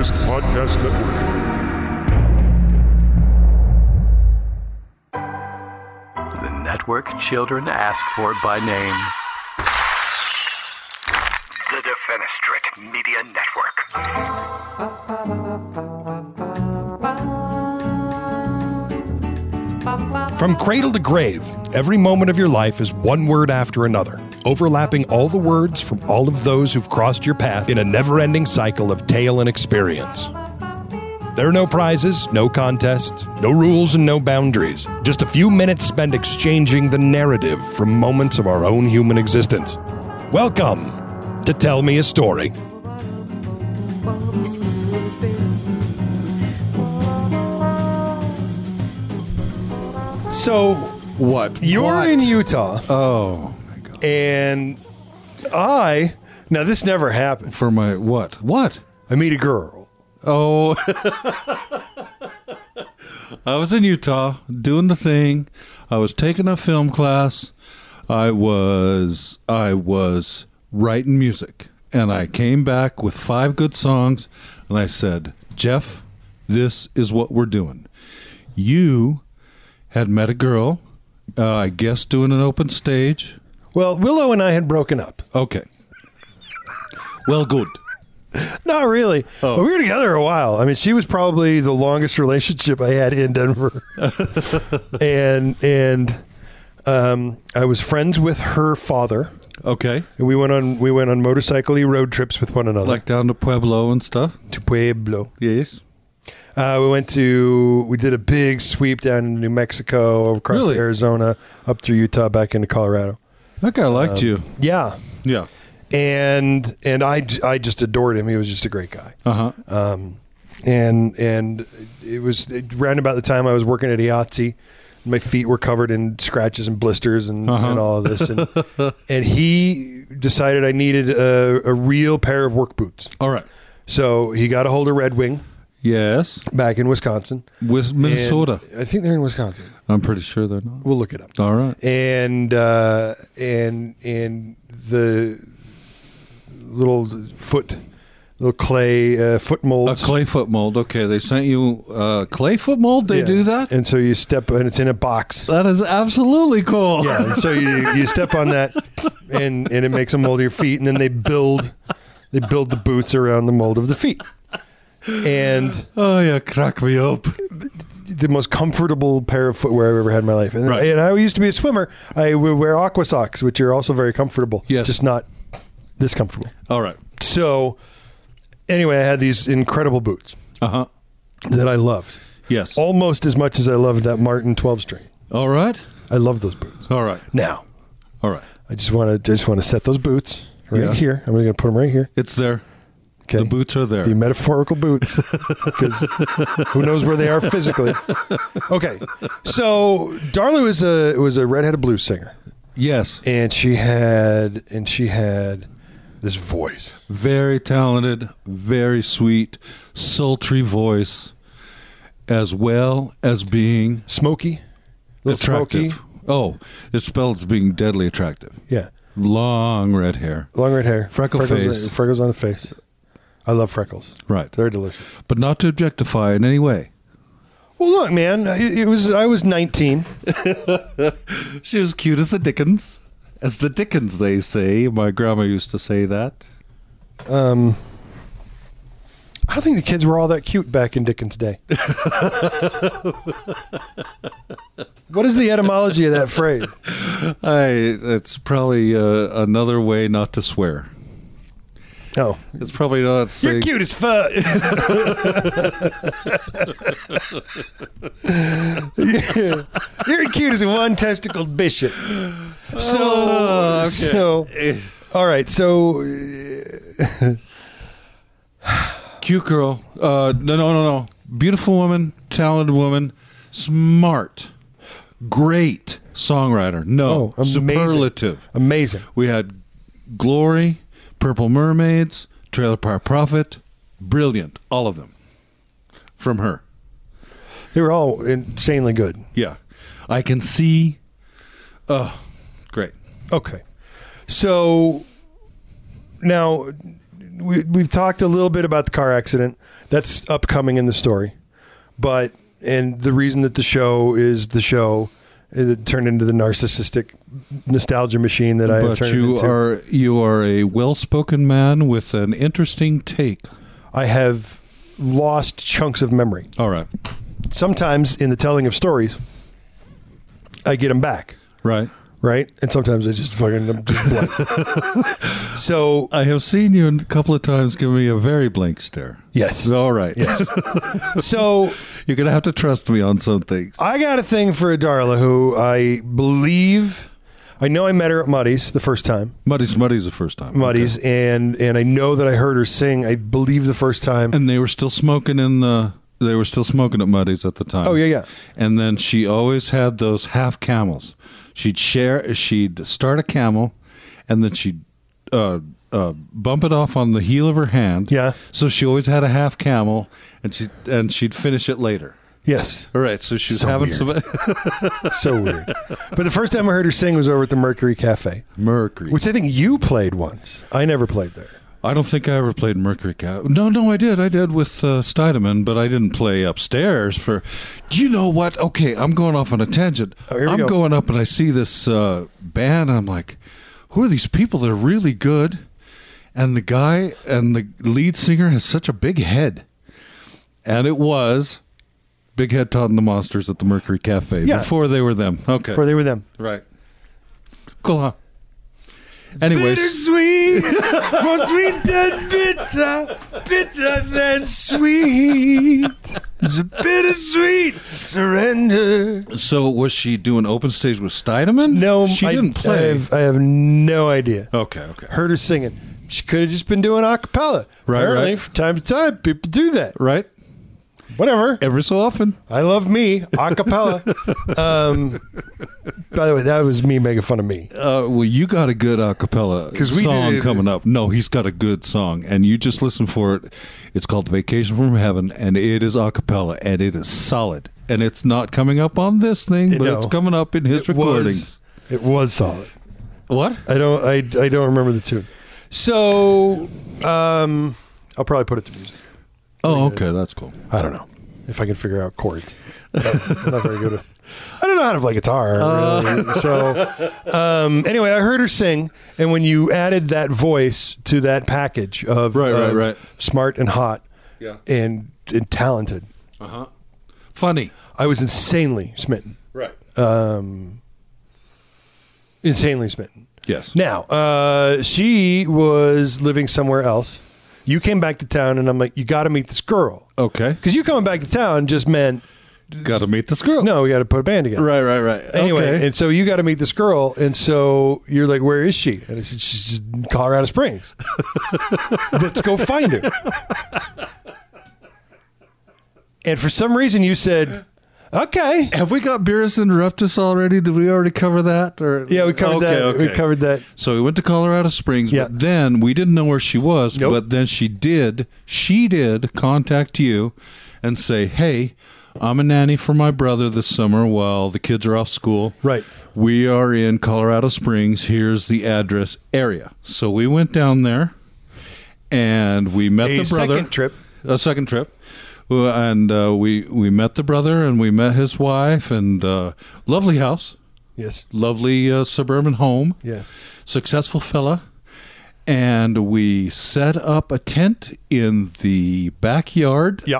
Nerdist Podcast Network. The network children ask for by name. The Defenestrate Media Network. From cradle to grave, every moment of your life is one word after another, overlapping all the words from all of those who've crossed your path in a never-ending cycle of tale and experience. There are no prizes, no contests, no rules, and no boundaries. Just a few minutes spent exchanging the narrative from moments of our own human existence. Welcome to Tell Me a Story. So, What? you're in Utah, Oh, my God. and now this never happened. For my what? What? I meet a girl. Oh. I was in Utah doing the thing. I was taking a film class. I was writing music. And I came back with 5 good songs. And I said, Jeff, this is what we're doing. You had met a girl, I guess doing an open stage. Well, Willow and I had broken up. Okay. Well, good. Not really. Oh. But we were together a while. I mean, she was probably the longest relationship I had in Denver. and I was friends with her father. Okay. And we went on motorcycle-y road trips with one another. Like down to Pueblo and stuff? to Pueblo. Yes. We did a big sweep down in New Mexico, across Really? to Arizona, up through Utah, back into Colorado. That guy liked you. Yeah. Yeah. And I just adored him. He was just a great guy. Uh-huh. And it was around about the time I was working at Yahtzee. My feet were covered in scratches and blisters and all of this. And he decided I needed a real pair of work boots. All right. So he got a hold of Red Wing Yes. back in Wisconsin. With Minnesota. And I think they're in Wisconsin. I'm pretty sure they're not. We'll look it up. All right. And the little clay foot molds. A clay foot mold. Okay. They sent you a clay foot mold? They Yeah. do that? And so you step, and it's in a box. That is absolutely cool. Yeah, and so you step on that, and it makes a mold of your feet, and then they build the boots around the mold of the feet. And Oh, yeah. Crack me up. the most comfortable pair of footwear I've ever had in my life. And, Right. and I used to be a swimmer. I would wear aqua socks, which are also very comfortable. Yes. Just not this comfortable. All right. So anyway, I had these incredible boots Uh-huh. that I loved. Yes. Almost as much as I loved that Martin 12-string. All right. I love those boots. All right. Now, All right. I just want to set those boots right Yeah. here. I'm going to put them right here. It's there. Okay. The boots are there. The metaphorical boots, because who knows where they are physically. Okay, so Darla was a redheaded blues singer, Yes. and she had this voice. Very talented, very sweet, sultry voice, as well as being Smoky, a little smoky. attractive. Oh, it's spelled as being deadly attractive. Yeah, Long red hair. long red hair, Freckles face. freckles on the face. I love freckles. Right. They're delicious. But not to objectify in any way. Well, look, man, I was 19. She was cute as the Dickens. As the Dickens, they say. My grandma used to say that. I don't think the kids were all that cute back in Dickens' day. What is the etymology of that phrase? It's probably another way not to swear. Oh, It's probably not saying... you're cute as fuck. You're cute as a one-testicled bishop. So, all right. So, Cute girl. No. Beautiful woman, talented woman, smart, great songwriter. No, Oh, amazing. superlative. amazing. We had Glory, Purple Mermaids, Trailer Park Prophet. Brilliant, all of them from her. They were all insanely good. Yeah, I can see. Oh, great. Okay. So now, we've talked a little bit about the car accident. That's upcoming in the story. And the reason that the show is the show, it turned into the narcissistic nostalgia machine that I have turned into. You are a well-spoken man with an interesting take. I have lost chunks of memory. All right. Sometimes in the telling of stories, I get them back. Right. Right? And sometimes I just fucking I'm just blank. So I have seen you a couple of times give me a very blank stare. yes. All right. Yes. So You're going to have to trust me on some things. I got a thing for a Darla who I believe, I know I met her at Muddy's the first time. Muddy's the first time. Muddy's, Okay. and I know that I heard her sing, I believe the first time. And they were still smoking they were still smoking at Muddy's at the time. Oh, yeah. And then she always had those half camels. She'd start a camel, and then she'd bump it off on the heel of her hand. Yeah. So she always had a half camel, and she'd finish it later. Yes. All right. So she was So having weird. some So weird. But the first time I heard her sing was over at the Mercury Cafe, Mercury. which I think you played once. I never played there. I don't think I ever played Mercury Cafe. No, I did. I did with Steidemann, but I didn't play upstairs for. You know what? Okay, I'm going off on a tangent. Oh, here we I'm go. going up and I see this band, and I'm like, who are these people that are really good? And the guy and the lead singer has such a big head. And it was Big Head Todd and the Monsters at the Mercury Cafe. Yeah. Before they were them. Okay. Before they were them. Right. Cool, huh? Anyways. Bittersweet, more sweet than bitter, bitter than sweet. It's a bittersweet surrender. So was she doing open stage with Steidemann? No, she didn't play. I have no idea. Okay. Heard her singing. She could have just been doing a cappella. Right, Apparently, right. from time to time, people do that. Right? Whatever. Every so often. I love me, a cappella. By the way, that was me making fun of me. Well, you got a good a cappella 'Cause we song did- coming up. No, he's got a good song, and you just listen for it. It's called Vacation from Heaven, and it is a cappella, and it is solid. And it's not coming up on this thing, but No. it's coming up in his recordings. It was solid. What? I don't remember the tune. So I'll probably put it to music. Oh, okay, that's cool. I don't know if I can figure out chords. I'm not very good with. I don't know how to play guitar. Really. So anyway, I heard her sing, and when you added that voice to that package of Right. smart and hot, Yeah. and talented, Funny. I was insanely smitten. Right. Insanely smitten. Yes. Now, she was living somewhere else. You came back to town, and I'm like, you got to meet this girl. Okay. Because you coming back to town just meant, Got to meet this girl. no, we got to put a band together. Right. Anyway, Okay. and so you got to meet this girl, and so you're like, where is she? And I said, she's in Colorado Springs. Let's go find her. And for some reason, you said, okay. Have we got Beerus Interruptus already? Did we already cover that? Or Yeah, we covered that. Okay. We covered that. So we went to Colorado Springs, Yeah. but then we didn't know where she was. Nope. But then she did contact you and say, hey, I'm a nanny for my brother this summer while the kids are off school. Right. We are in Colorado Springs. Here's the address area. So we went down there and we met the brother. A second trip. And we met the brother and we met his wife and lovely house. Yes. Lovely suburban home. Yes. Successful fella. And we set up a tent in the backyard. Yeah.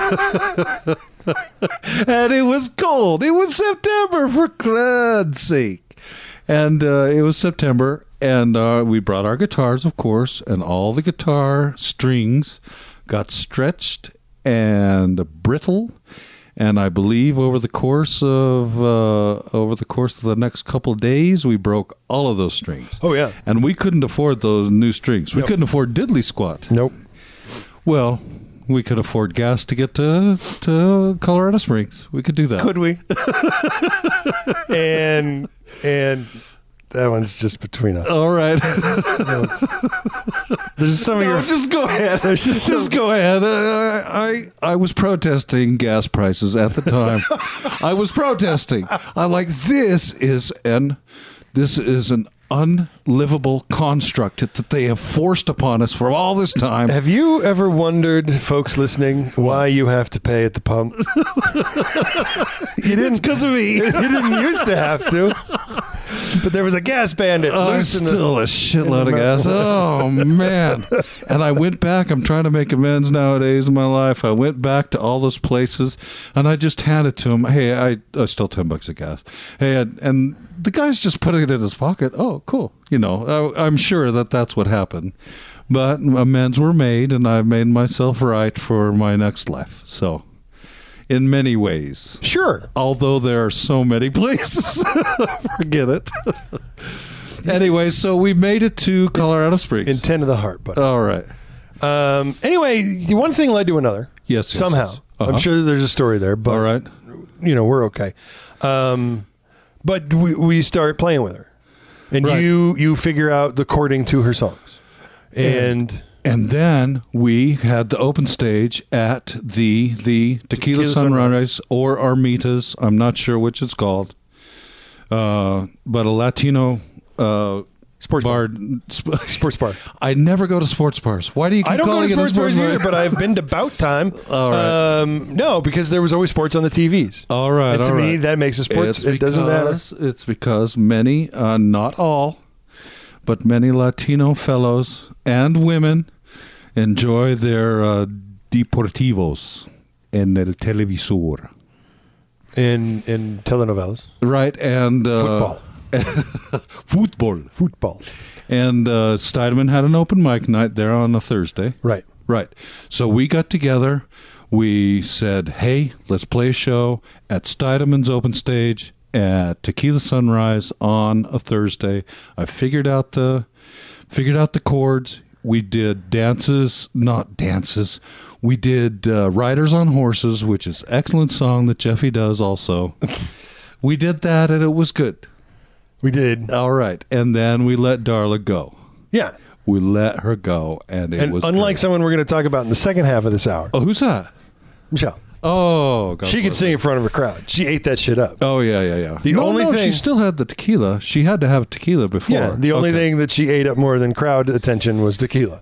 And it was cold. It was September, for God's sake. And it was September. And we brought our guitars, of course. And all the guitar strings got stretched and brittle. And I believe over the course of the next couple of days, we broke all of those strings. Oh, yeah. And we couldn't afford those new strings. We Nope. couldn't afford diddly squat. Nope. Well, we could afford gas to get to Colorado Springs. We could do that. Could we? and that one's just between us. All right. There's some of your. Just go ahead. There's just Go ahead. I was protesting gas prices at the time. I was protesting. I'm like, this is an unlivable construct that they have forced upon us for all this time. Have you ever wondered, folks listening, why you have to pay at the pump? You didn't, It's because of me. You didn't used to have to. But there was a gas bandit loose in the... Still a shitload of gas. Oh, man. And I went back. I'm trying to make amends nowadays in my life. I went back to all those places, and I just handed to him, hey, I stole $10 of gas. Hey, and the guy's just putting it in his pocket. Oh, cool. You know, I'm sure that's what happened. But amends were made, and I've made myself right for my next life. So, in many ways. Sure. Although there are so many places. Forget it. Anyway, so we made it to Colorado Springs. Intent of the heart, buddy. All right. Anyway, one thing led to another. Yes. Somehow. Yes. Uh-huh. I'm sure there's a story there, but All right. you know, we're okay. But we start playing with her. And Right. you figure out the chording to her songs. And then we had the open stage at the Tequila Sunrise or Armitas. I'm not sure which it's called. But a Latino Sports bar. Sports bar. I never go to sports bars. Why do you keep I don't go calling to it a sports sports bars bar? either, but I've been to Bout Time. All right. No, because there was always sports on the TVs. All right. And to all me, right. that makes a sports. It doesn't matter. It's because many, not all, but many Latino fellows and women enjoy their deportivos en el televisor. In telenovelas. Right, and Football. football. And Steidemann had an open mic night there on a Thursday. Right. Right. So we got together. We said, hey, let's play a show at Steidemann's open stage at Tequila Sunrise on a Thursday. I figured out the chords. We did not dances. We did Riders on Horses, which is an excellent song that Jeffy does also. We did that, and it was good. We did. All right. And then we let Darla go. Yeah. We let her go, and it was unlike great. someone we're going to talk about in the second half of this hour, Oh, who's that? Michelle. Oh, God She could bless sing her. in front of a crowd. She ate that shit up. Oh, yeah. The only she thing- still had the tequila. She had to have tequila before. Yeah, the only Okay. thing that she ate up more than crowd attention was tequila.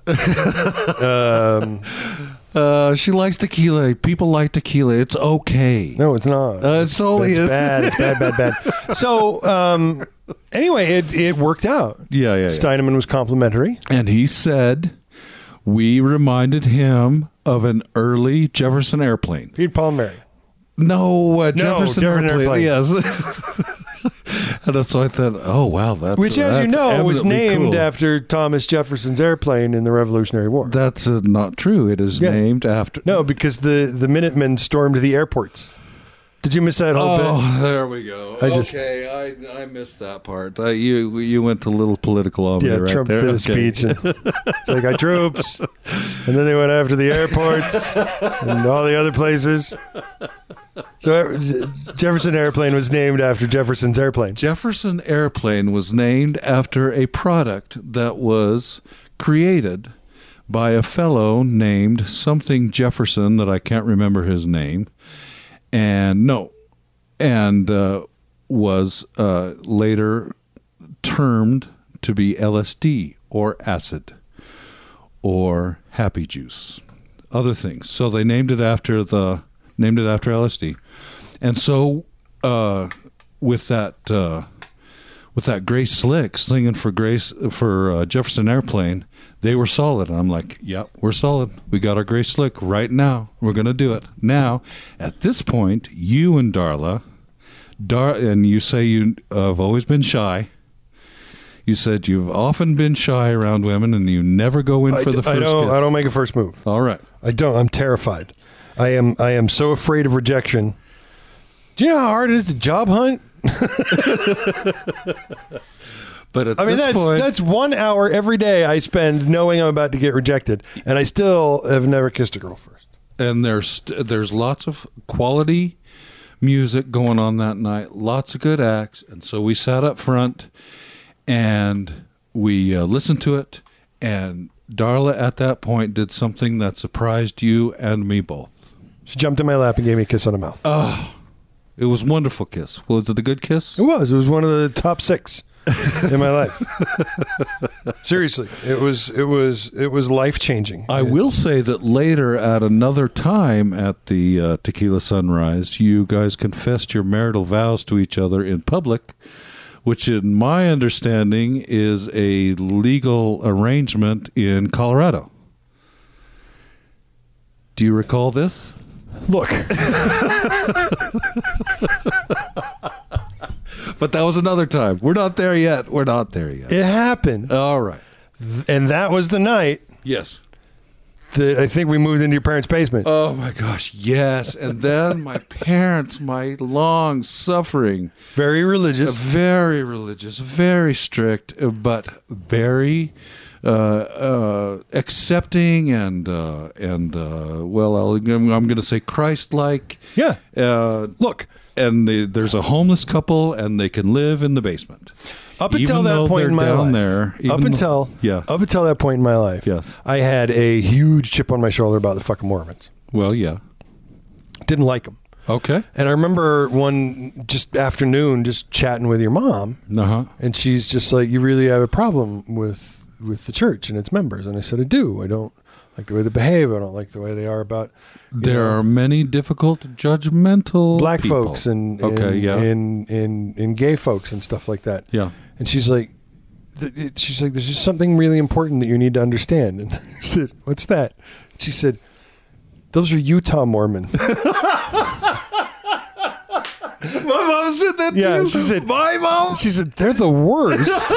She likes tequila. People like tequila. It's okay. No, it's not. It totally It's is. bad. It's bad. So, anyway, it worked out. Yeah. Steinemann was complimentary. And he said we reminded him of an early Jefferson Airplane. Pete, Paul, and Mary. No, Jefferson Airplane. Airplane. Yes. And so I thought, oh, wow. Which, as you know, was eminently named cool. after Thomas Jefferson's airplane in the Revolutionary War. That's not true. It is Yeah. named after. No, because the Minutemen stormed the airports. Did you miss that whole bit? Oh, there we go. I I missed that part. You went a little political on me Yeah, right Trump there. did a Okay. speech. And it's like, our troops. And then they went after the airports and all the other places. So Jefferson Airplane was named after Jefferson's airplane. Jefferson Airplane was named after a product that was created by a fellow named something Jefferson that I can't remember his name, and was later termed to be LSD or acid or happy juice, other things. So they named it after LSD, and so with that Grace Slick singing for Jefferson Airplane, they were solid. And I'm like, yep, we're solid. We got our Grace Slick right now. We're going to do it. Now, at this point, you and Darla, and you say you have always been shy. You said you've often been shy around women and you never go in for the first kiss. I don't make a first move. All right. I don't. I'm terrified. I am so afraid of rejection. Do you know how hard it is to job hunt? But at I mean, this point, that's 1 hour every day I spend knowing I'm about to get rejected, and I still have never kissed a girl first. and there's lots of quality music going on that night, lots of good acts, and so we sat up front and we listened to it, and Darla at that point did something that surprised you and me both. She jumped in my lap and gave me a kiss on the mouth. It was a wonderful kiss. Was it a good kiss? It was one of the top 6 in my life. Seriously, it was life changing. I will say that later, at another time at the Tequila Sunrise, you guys confessed your marital vows to each other in public, which, in my understanding, is a legal arrangement in Colorado. Do you recall this? Look, But that was another time. We're not there yet. it happened, All right. and that was the night Yes. that I think we moved into your parents' basement. Oh, my gosh. Yes. And then my parents, my long suffering, Very religious. very religious, very strict, but very accepting and well, I'm going to say Christ-like. Yeah. Look, and there's a homeless couple, and they can live in the basement. Up until Even that though point they're in my down life, there, up until that point in my life, Yes. I had a huge chip on my shoulder about the fucking Mormons. Well, yeah. Didn't like them. Okay. And I remember one just afternoon just chatting with your mom, and she's just like, "You really have a problem with the church and its members?" And I said, "I do. I don't like the way they behave. I don't like the way they are about." There are many difficult, judgmental black people. folks and gay folks and stuff like that. Yeah. And she's like, there's just something really important that you need to understand. And I said, "What's that?" She said, "Those are Utah Mormons." My mom said that Yeah, too. she said, my mom. She said, "They're the worst."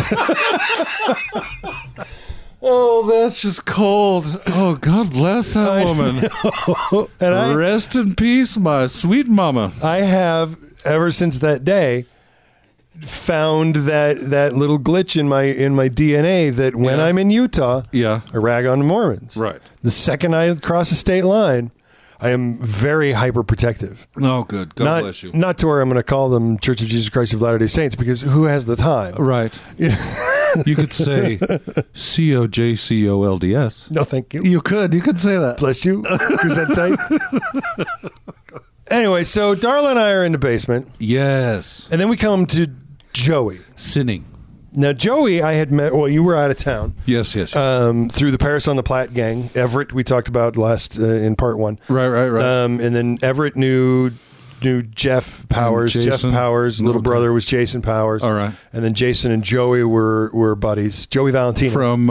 Oh, that's just cold. Oh, God bless that woman. And Rest in peace, my sweet mama. I have, ever since that day, found that little glitch in my DNA that when Yeah. I'm in Utah, Yeah. I rag on the Mormons. Right. The second I cross a state line, I am very hyper protective. Oh, good. God bless you. Not to where I'm going to call them Church of Jesus Christ of Latter-day Saints, because who has the time? Right. You could say COJCOLDS. No, thank you. You could say that. Bless you. Is that tight? Anyway, so Darla and I are in the basement, Yes. and then we come to Joey. Sinning. Now, Joey, I had met. Well, you were out of town. Yes. Through the Paris on the Platte gang. Everett, we talked about last in part one. Right. And then Everett knew Jeff Powers. Jeff Jason. Powers' little brother was Jason Powers. All right. And then Jason and Joey were buddies. Joey Valentino From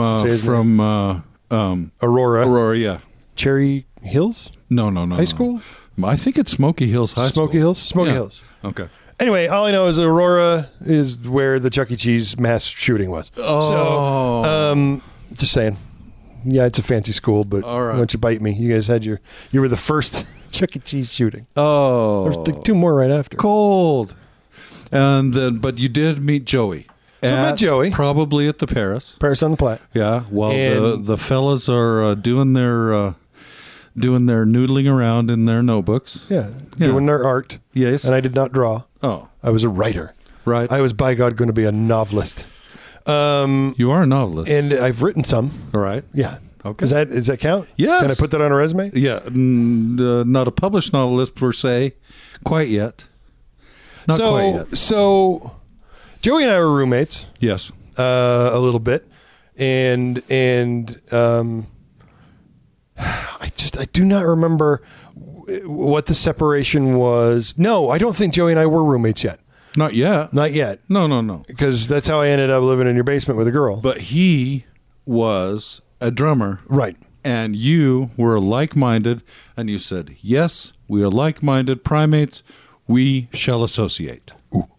Aurora. Yeah. Cherry Hills No. High School. I think it's Smoky Hills High School. Smoky Yeah. Hills. Okay. Anyway, all I know is Aurora is where the Chuck E. Cheese mass shooting was. Oh. So, just saying. Yeah, it's a fancy school, but All right. why don't you bite me? You guys had you were the first Chuck E. Cheese shooting. Oh. There's like two more right after. Cold. And then, but you did meet Joey. So I met Joey. Probably at the Paris. Paris on the Platte. Yeah. While And- the fellas are doing their noodling around in their notebooks. Yeah, Yeah. doing their art. Yes. And I did not draw. Oh. I was a writer. Right. I was, by God, going to be a novelist. You are a novelist. And I've written some. All right. Yeah. Okay. Does that count? Yes. Can I put that on a resume? Yeah. Not a published novelist per se. Quite yet. Not quite yet. So, Joey and I were roommates Yes. a little bit, and I do not remember what the separation was. No, I don't think Joey and I were roommates yet. Not yet. Not yet. No. Because that's how I ended up living in your basement with a girl. But he was a drummer. Right. And you were like-minded, and you said, yes, we are like-minded primates. We shall associate.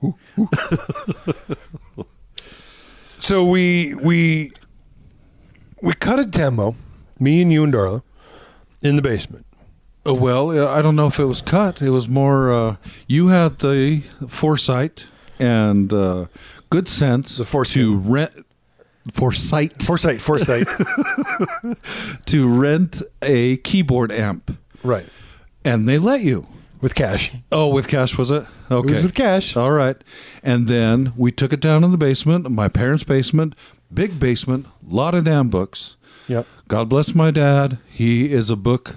So we cut a demo, me and you and Darla, in the basement. Well, I don't know if it was cut. It was more, you had the foresight and good sense to rent. Foresight to rent a keyboard amp. Right. And they let you. With cash. Oh, with cash, was it? Okay. It was with cash. All right. And then we took it down in the basement, my parents' basement, big basement, lot of damn books. Yep. God bless my dad. He is a book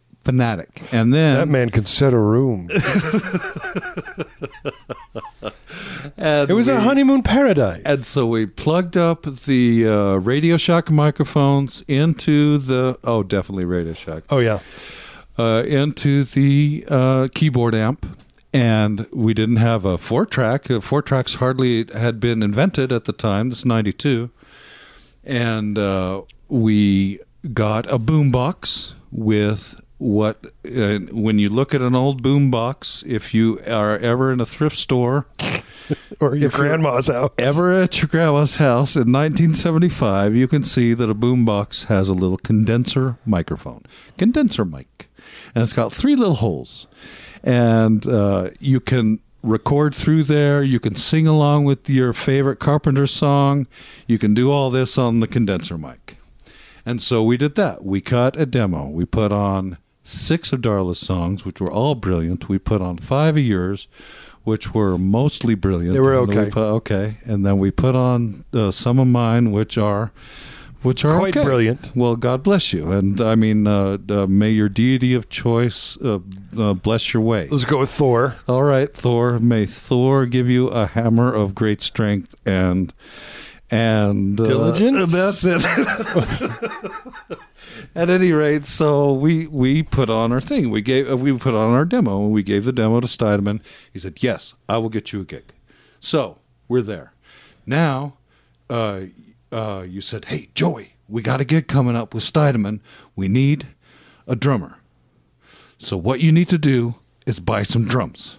fanatic. And then That man could set a room. And It was a honeymoon paradise. And so we plugged up the Radio Shack microphones into the definitely Radio Shack. Oh, yeah. Into the keyboard amp. And we didn't have a 4-track. 4-tracks hardly had been invented at the time. This is 92. And we got a boombox with what, when you look at an old boombox, if you are ever in a thrift store, Or your grandma's house. ever at your grandma's house in 1975, you can see that a boombox has a little condenser microphone, condenser mic, and it's got 3 little holes, and you can record through there. You can sing along with your favorite Carpenter song. You can do all this on the condenser mic. And so we did that. We cut a demo. We put on 6 of Darla's songs, which were all brilliant. We put on 5 of yours, which were mostly brilliant. They were And then okay. we okay. And then we put on some of mine, which are Quite okay. brilliant. Well, God bless you. And I mean, may your deity of choice bless your way. Let's go with Thor. All right, Thor. May Thor give you a hammer of great strength and Diligence? That's it. At any rate, so we put on our thing. We put on our demo, and we gave the demo to Steidemann. He said, "Yes, I will get you a gig." So we're there. Now, you said, "Hey, Joey, we got a gig coming up with Steidemann. We need a drummer. So what you need to do is buy some drums."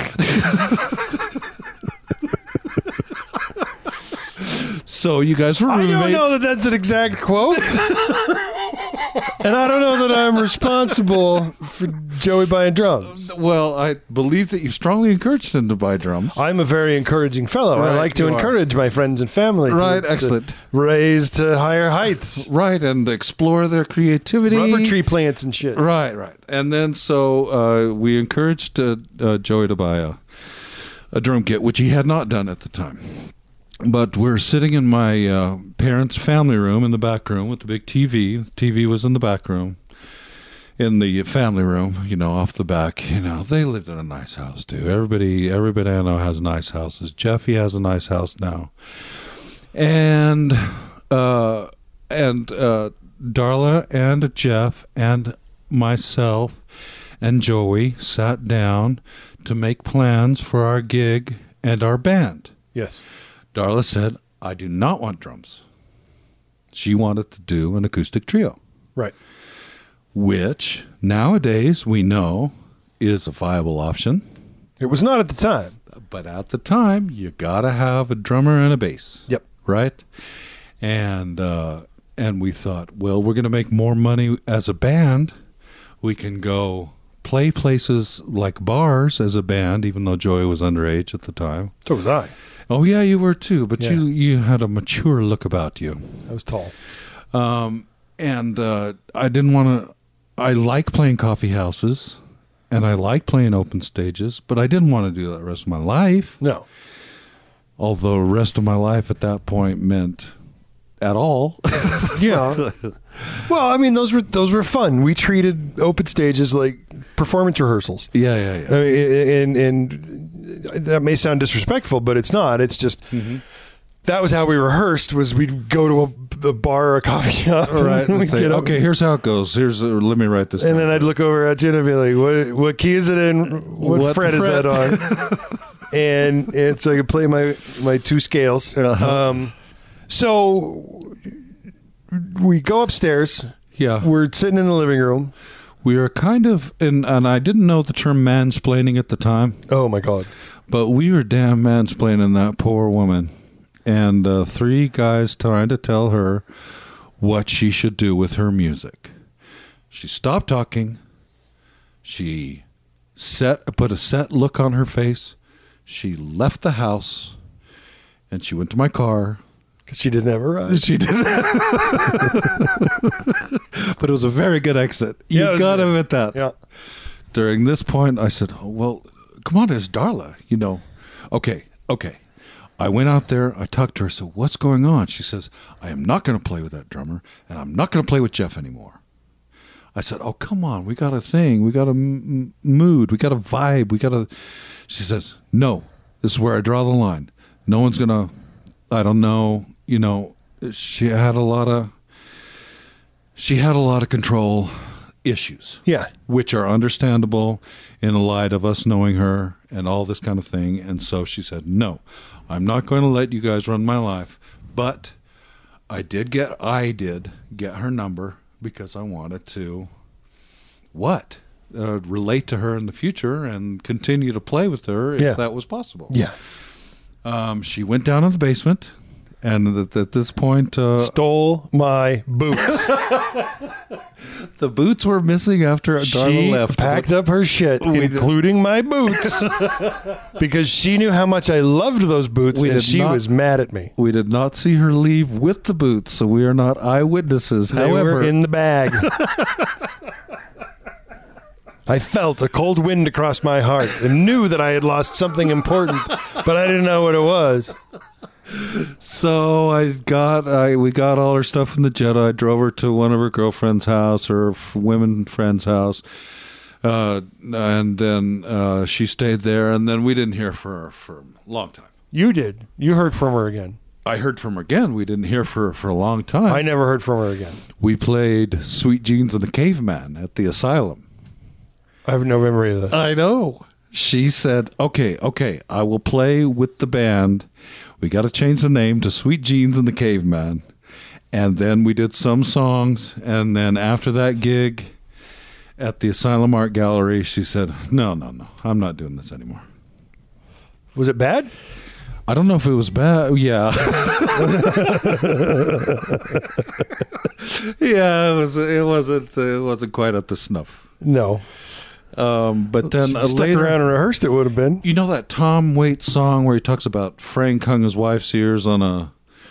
So you guys were roommates. I don't know that that's an exact quote. And I don't know that I'm responsible for Joey buying drums. Well, I believe that you strongly encouraged him to buy drums. I'm a very encouraging fellow. I Right, like to you are. encourage my friends and family Right, to excellent. raise to higher heights. Right, and explore their creativity. Rubber tree plants and shit. Right. And then so we encouraged Joey to buy a drum kit, which he had not done at the time. But we're sitting in my parents' family room in the back room with the big TV. The TV was in the back room. In the family room, off the back, they lived in a nice house too. Everybody I know has nice houses. Jeffy has a nice house now. And Darla and Jeff and myself and Joey sat down to make plans for our gig and our band. Yes. Darla said, "I do not want drums." She wanted to do an acoustic trio, Right. which nowadays we know is a viable option. It was not at the time. But at the time, you got to have a drummer and a bass. Yep. Right? And we thought, well, we're going to make more money as a band. We can go play places like bars as a band, even though Joey was underage at the time. So was I. Oh, yeah, you were too, but Yeah. you had a mature look about you. I was tall. And I didn't want to... I like playing coffee houses, and I like playing open stages, but I didn't want to do that the rest of my life. No. Although the rest of my life at that point meant at all. Yeah. Well, I mean, those were fun. We treated open stages like performance rehearsals. Yeah. I mean, and that may sound disrespectful, but it's not. It's just that was how we rehearsed. Was we'd go to a bar or a coffee shop, Right. and And say, get up, okay, here's how it goes. Let me write this and down. then I'd look over at you and I'd be like, "What key is it in? What fret is that on?" and so I could play my 2 scales. Uh-huh. So we go upstairs. Yeah. We're sitting in the living room. We are kind of, and I didn't know the term mansplaining at the time, Oh my God. but we were damn mansplaining that poor woman. And 3 guys trying to tell her what she should do with her music. She stopped talking. She put a set look on her face. She left the house, and she went to my car. Because she didn't have a ride. She did. But it was a very good exit. You Yeah, it was- got to admit that. Yeah. During this point, I said, "Oh, well, come on, it's Darla, Okay. I went out there. I talked to her. I said, "What's going on?" She says, "I am not going to play with that drummer, and I'm not going to play with Jeff anymore." I said, "Oh, come on. We got a thing. We got a mood. We got a vibe. She says, "No, This is where I draw the line. No one's going to, I don't know, she had a lot of control issues. Yeah. Which are understandable in the light of us knowing her and all this kind of thing. And so she said, no, I'm not going to let you guys run my life. But I did get her number because I wanted to relate to her in the future and continue to play with her if that was possible. Yeah. She went down in the basement. And at this point... stole my boots. The boots were missing after Darla left. She packed up her shit, including my boots, because she knew how much I loved those boots, and she was mad at me. We did not see her leave with the boots, so we are not eyewitnesses. They were in the bag. I felt a cold wind across my heart and knew that I had lost something important, but I didn't know what it was. So we got all her stuff from the jet. I drove her to one of her girlfriend's house or women friend's house, and then she stayed there. And then we didn't hear from her for a long time. You did. You heard from her again. I heard from her again. We didn't hear for a long time. I never heard from her again. We played Sweet Jeans and the Caveman at the Asylum. I have no memory of that. I know. She said, okay, I will play with the band. We got to change the name to Sweet Jeans and the Caveman. And then we did some songs. And then after that gig at the Asylum Art Gallery, she said, no, I'm not doing this anymore. Was it bad? I don't know if it was bad. Yeah. Yeah, it wasn't quite up to snuff. No. But then stuck later, around and rehearsed, it would have been. You know that Tom Waits song where he talks about Frank hung his wife's ears on a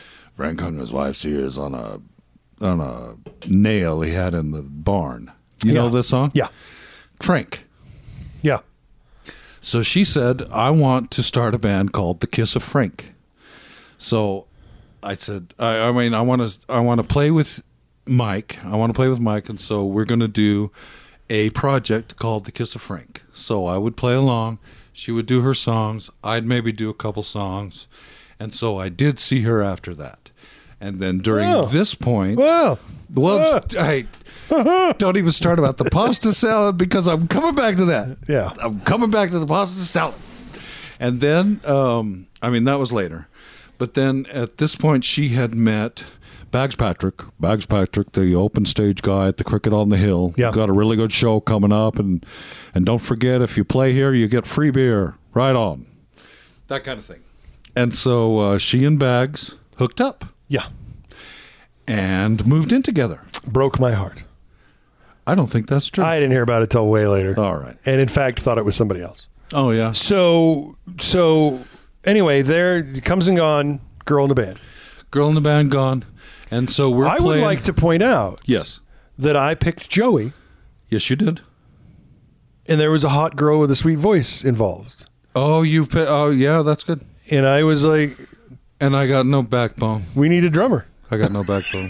nail he had in the barn. You know this song? Yeah. Frank. Yeah. So she said, I want to start a band called The Kiss of Frank. So I said, I want to play with Mike. And so we're going to do a project called The Kiss of Frank. So I would play along. She would do her songs. I'd maybe do a couple songs. And so I did see her after that. And then during this point... I don't even start about the pasta salad because I'm coming back to that. Yeah. I'm coming back to the pasta salad. And then, that was later. But then at this point, she had met... Bags Patrick, the open stage guy at the Cricket on the Hill. Yeah. Got a really good show coming up, and don't forget, if you play here, you get free beer. Right on. That kind of thing. And so she and Bags hooked up. Yeah. And moved in together. Broke my heart. I don't think that's true. I didn't hear about it till way later. All right. And in fact, thought it was somebody else. Oh, yeah. So anyway, there comes and gone, girl in the band. Girl in the band gone. And so we're playing. I would like to point out that I picked Joey. Yes, you did. And there was a hot girl with a sweet voice involved. Oh, yeah, that's good. And I was like... And I got no backbone. We need a drummer. I got no backbone.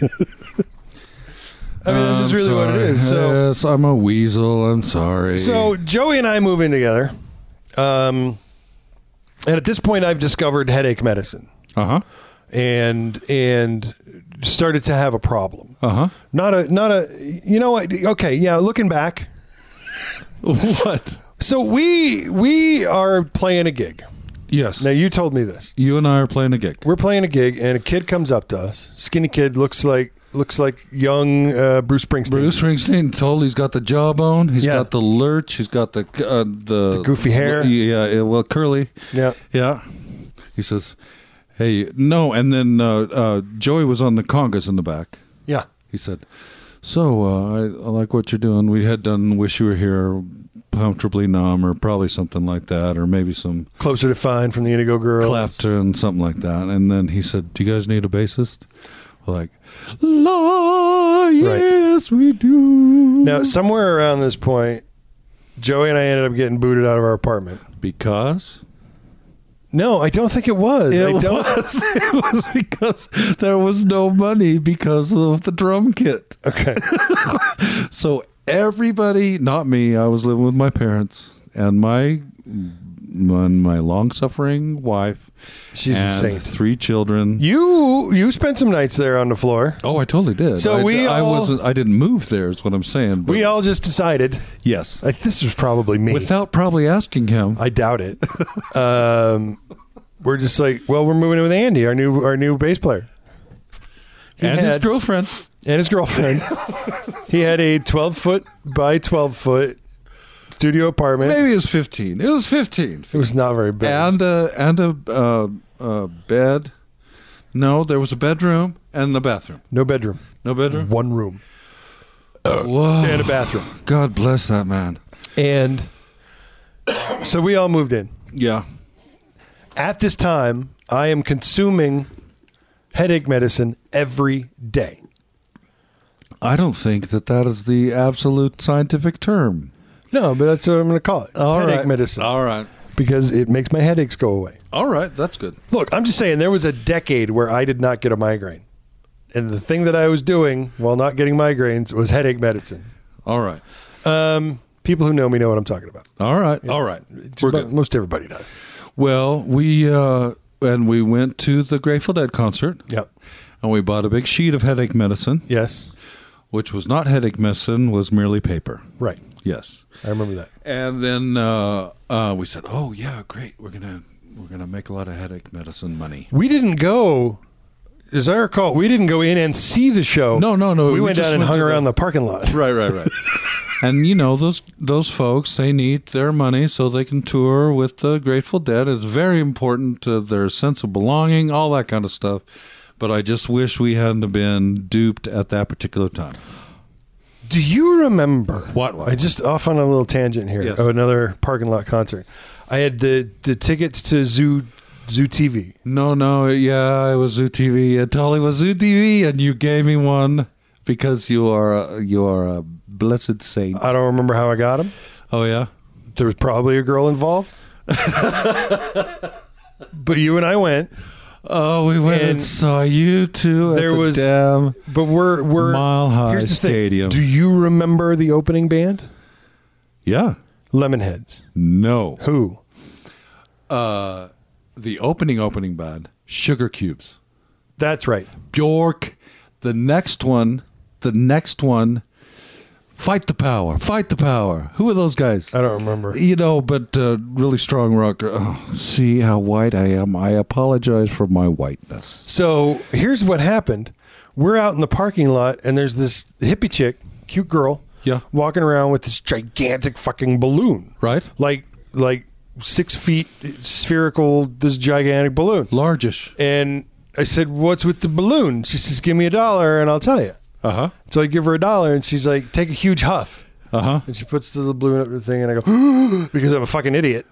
This is really what it is. So, yes, I'm a weasel. I'm sorry. So Joey and I move in together. And at this point, I've discovered headache medicine. Uh-huh. And started to have a problem. Uh-huh. Not a, you know what? Okay. Yeah. Looking back. What? So we are playing a gig. Yes. Now you told me this. You and I are playing a gig. We're playing a gig and a kid comes up to us. Skinny kid, looks like young Bruce Springsteen. Bruce Springsteen, he's got the jawbone. He's got the lurch. He's got the goofy hair. Yeah. Well, curly. Yeah. Yeah. He says, hey, no. And then Joey was on the congas in the back. Yeah. He said, so I like what you're doing. We had done Wish You Were Here, Comfortably Numb, or probably something like that, or maybe some Closer to Fine from the Indigo Girls. Clapton, something like that. And then he said, do you guys need a bassist? We're like, la, yes, we do. Now, somewhere around this point, Joey and I ended up getting booted out of our apartment. Because? No, I don't think it was. It was because there was no money because of the drum kit. Okay. So everybody, not me, I was living with my parents, and my my long-suffering wife She's a and saint. 3 children. You spent some nights there on the floor. Oh, I totally did. So I didn't move there, is what I'm saying. But We all just decided. yes, This was probably me. without probably asking him. I doubt it. We're just like, well, we're moving in with Andy, our new bass player, And his girlfriend. and his girlfriend. He had a 12-foot by 12-foot studio apartment. Maybe it was 15. It was 15. It was not very big. And a bed. No, there was a bedroom and a bathroom. No bedroom. No bedroom? One room Whoa. and a bathroom. God bless that man. And so we all moved in. Yeah. At this time, I am consuming headache medicine every day. I don't think that is the absolute scientific term. No, but that's what I'm going to call it. It's headache right. medicine. All right. Because it makes my headaches go away. All right. That's good. Look, I'm just saying there was a decade where I did not get a migraine. And the thing that I was doing while not getting migraines was headache medicine. All right. People who know me know what I'm talking about. All right. All right. We're good. Most everybody does. Well, we went to the Grateful Dead concert. Yep. And we bought a big sheet of headache medicine, Yes. which was not headache medicine, was merely paper. Right. Yes. I remember that. And then we said, "Oh yeah, great. We're gonna make a lot of headache medicine money." We didn't go, as I recall, we didn't go in and see the show. No. We went just down and went hung to around the parking lot. Right. And you know those folks, they need their money so they can tour with the Grateful Dead. It's very important to their sense of belonging, all that kind of stuff. But I just wish we hadn't have been duped at that particular time. Do you remember? What? I just off on a little tangent here. Yes. Of another parking lot concert. I had the tickets to Zoo TV. No, yeah, it was Zoo TV. I totally was Zoo TV, and you gave me one because you are a blessed saint. I don't remember how I got them. Oh yeah. There was probably a girl involved. But you and I went. Oh, we went and saw you two at the damn But we're Mile High here's the Stadium. Thing. Do you remember the opening band? Yeah. Lemonheads. No. Who? The opening band, Sugar Cubes. That's right. Bjork. The next one, Fight the Power. Who are those guys? I don't remember. You know, but really strong rocker. Oh, see how white I am. I apologize for my whiteness. So here's what happened. We're out in the parking lot, and there's this hippie chick, cute girl, Yeah. walking around with this gigantic fucking balloon. Right? Like 6 feet spherical, this gigantic balloon. Largish. And I said, "What's with the balloon?" She says, "Give me $1 and I'll tell you." Uh-huh. So I give her $1 and she's like, "Take a huge huff." Uh-huh. And she puts the balloon up the thing and I go, because I'm a fucking idiot.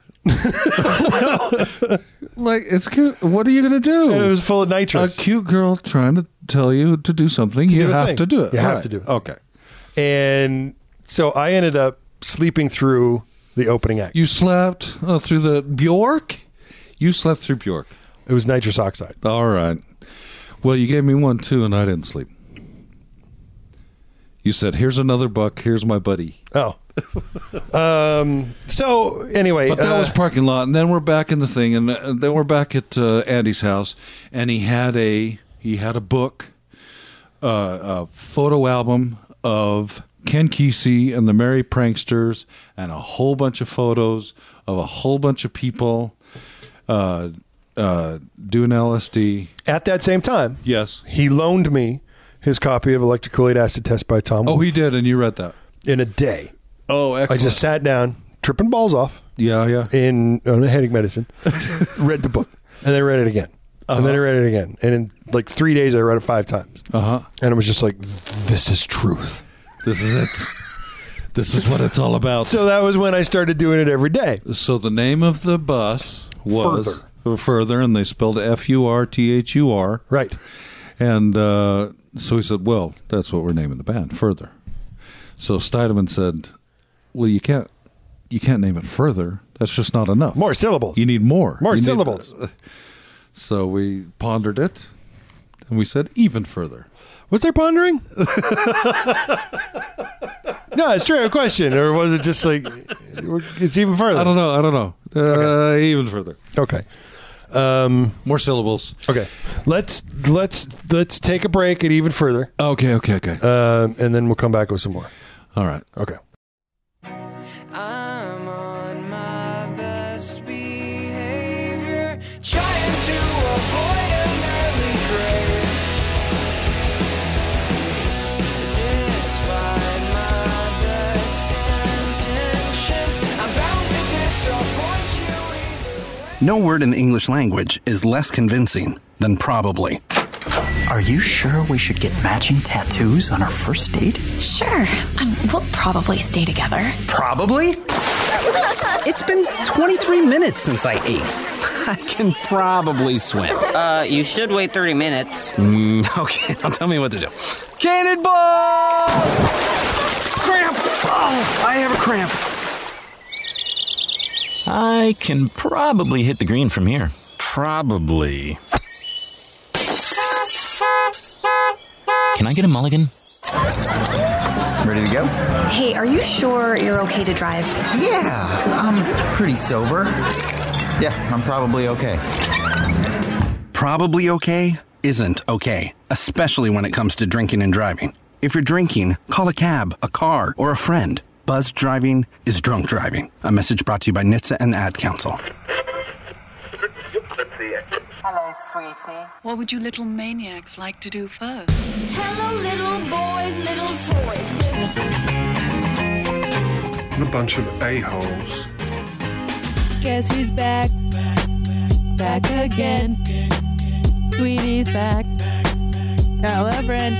Like, it's cute. What are you going to do? And it was full of nitrous. A cute girl trying to tell you to do something. To you do a have thing. to do it. You have Right. to do it. Okay. And so I ended up sleeping through the opening act. You slept through the Bjork? You slept through Bjork. It was nitrous oxide. All right. Well, you gave me one, too, and I didn't sleep. You said, "Here's another buck. Here's my buddy." Oh. So anyway. But that was parking lot, and then we're back in the thing, and then we're back at Andy's house, and he had a book, a photo album of Ken Kesey and the Merry Pranksters, and a whole bunch of photos of a whole bunch of people doing LSD. At that same time, Yes. he loaned me his copy of Electric Kool-Aid Acid Test by Tom Oh, Wolfe he did, and you read that. in a day. Oh, excellent. I just sat down, tripping balls off Yeah. on headache medicine, read the book, and then read it again. And then I read it again. And in like 3 days, I read it 5 times. Uh-huh. And it was just like, this is truth. This is it. This is what it's all about. So that was when I started doing it every day. So the name of the bus was Further, and they spelled Furthur. Right. And so he said, "Well, that's what we're naming the band, Further." So Steidemann said, "Well, you can't name it Further. That's just not enough. More syllables. You need more. More You need- syllables. So we pondered it, And we said even further. Was there pondering? No, it's true. A question, or was it just like it's even further? I don't know. Okay. Even further. Okay. More syllables. Okay. Let's take a break and even further. Okay. And then we'll come back with some more. All right. Okay. I'm on my best behavior, trying to avoid an early grave. Despite my best intentions, I'm bound to disappoint you either way. No word in the English language is less convincing than probably. Are you sure we should get matching tattoos on our first date? Sure. We'll probably stay together. Probably? It's been 23 minutes since I ate. I can probably swim. You should wait 30 minutes. Okay, now tell me what to do. Cannonball! Cramp! Oh, I have a cramp. I can probably hit the green from here. Probably. Can I get a mulligan? Ready to go? Hey, are you sure you're okay to drive? Yeah, I'm pretty sober. Yeah, I'm probably okay. Probably okay isn't okay, especially when it comes to drinking and driving. If you're drinking, call a cab, a car, or a friend. Buzzed driving is drunk driving. A message brought to you by NHTSA and the Ad Council. Hello, sweetie. What would you little maniacs like to do first? Hello, little boys, little toys. A bunch of a-holes. Guess who's back? Back again. Sweetie's back. Tell a friend.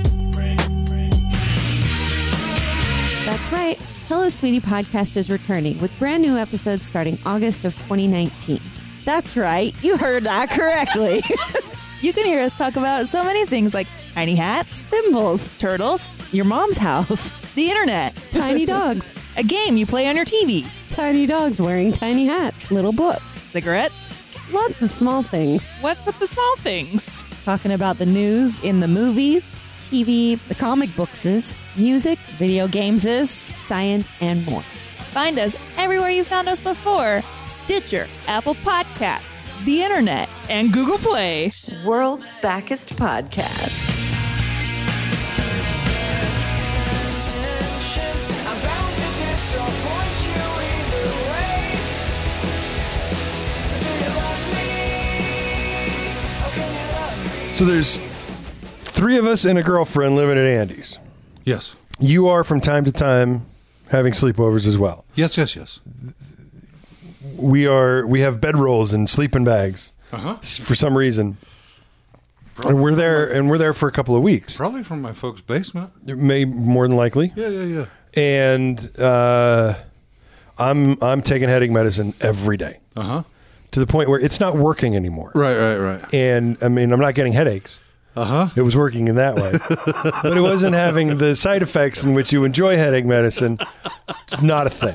That's right. Hello, Sweetie podcast is returning with brand new episodes starting August of 2019. That's right. You heard that correctly. You can hear us talk about so many things like tiny hats, thimbles, turtles, your mom's house, the internet, tiny dogs, a game you play on your TV, tiny dogs wearing tiny hats, little books, cigarettes, lots of small things. What's with the small things? Talking about the news in the movies, TV, the comic bookses, music, video gameses, science, and more. Find us everywhere you found us before. Stitcher, Apple Podcasts, the internet, and Google Play. World's Backest Podcast. So there's 3 of us and a girlfriend living at Andy's. Yes. You are from time to time having sleepovers as well. Yes. We have bedrolls and sleeping bags for some reason. And we're there for a couple of weeks. Probably from my folks' basement. More than likely. Yeah. And I'm taking headache medicine every day. To the point where it's not working anymore. Right. And I mean, I'm not getting headaches. It was working in that way. But it wasn't having the side effects in which you enjoy headache medicine. Not a thing.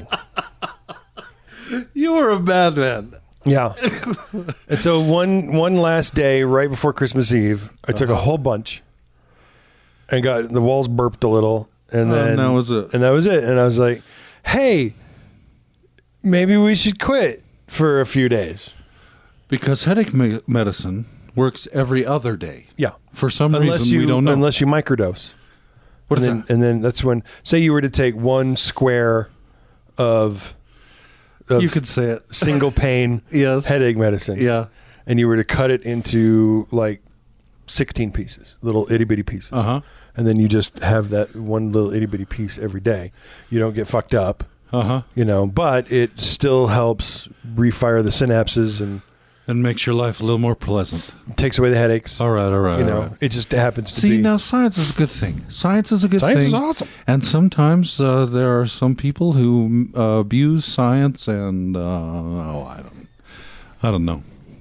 You were a bad man. Yeah. And so one last day right before Christmas Eve, I took a whole bunch and got the walls burped a little. And then that was it. And that was it. And I was like, hey, maybe we should quit for a few days. Because headache medicine works every other day. Yeah. For some reason, we don't know. Unless you microdose. What is that? And then that's when, say you were to take 1 square of you could say it. Single pain headache medicine. Yeah. And you were to cut it into like 16 pieces, little itty bitty pieces. And then you just have that one little itty bitty piece every day. You don't get fucked up. But it still helps refire the synapses and makes your life a little more pleasant. Takes away the headaches. All right. It just happens to be. See, now science is a good thing. Science is thing. Science is awesome. And sometimes there are some people who abuse science, and I don't know.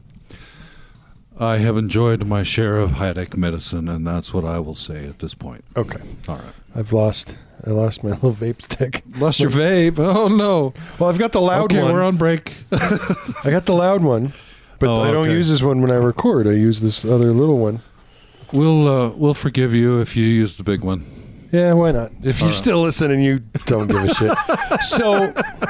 I have enjoyed my share of headache medicine, and that's what I will say at this point. Okay. All right. I lost my little vape stick. Lost your vape? Oh no. Well, I've got the loud one. Okay, we're on break. I got the loud one. But I don't use this one when I record. I use this other little one. We'll forgive you if you use the big one. Yeah, why not? If you still listen and you don't give a shit. So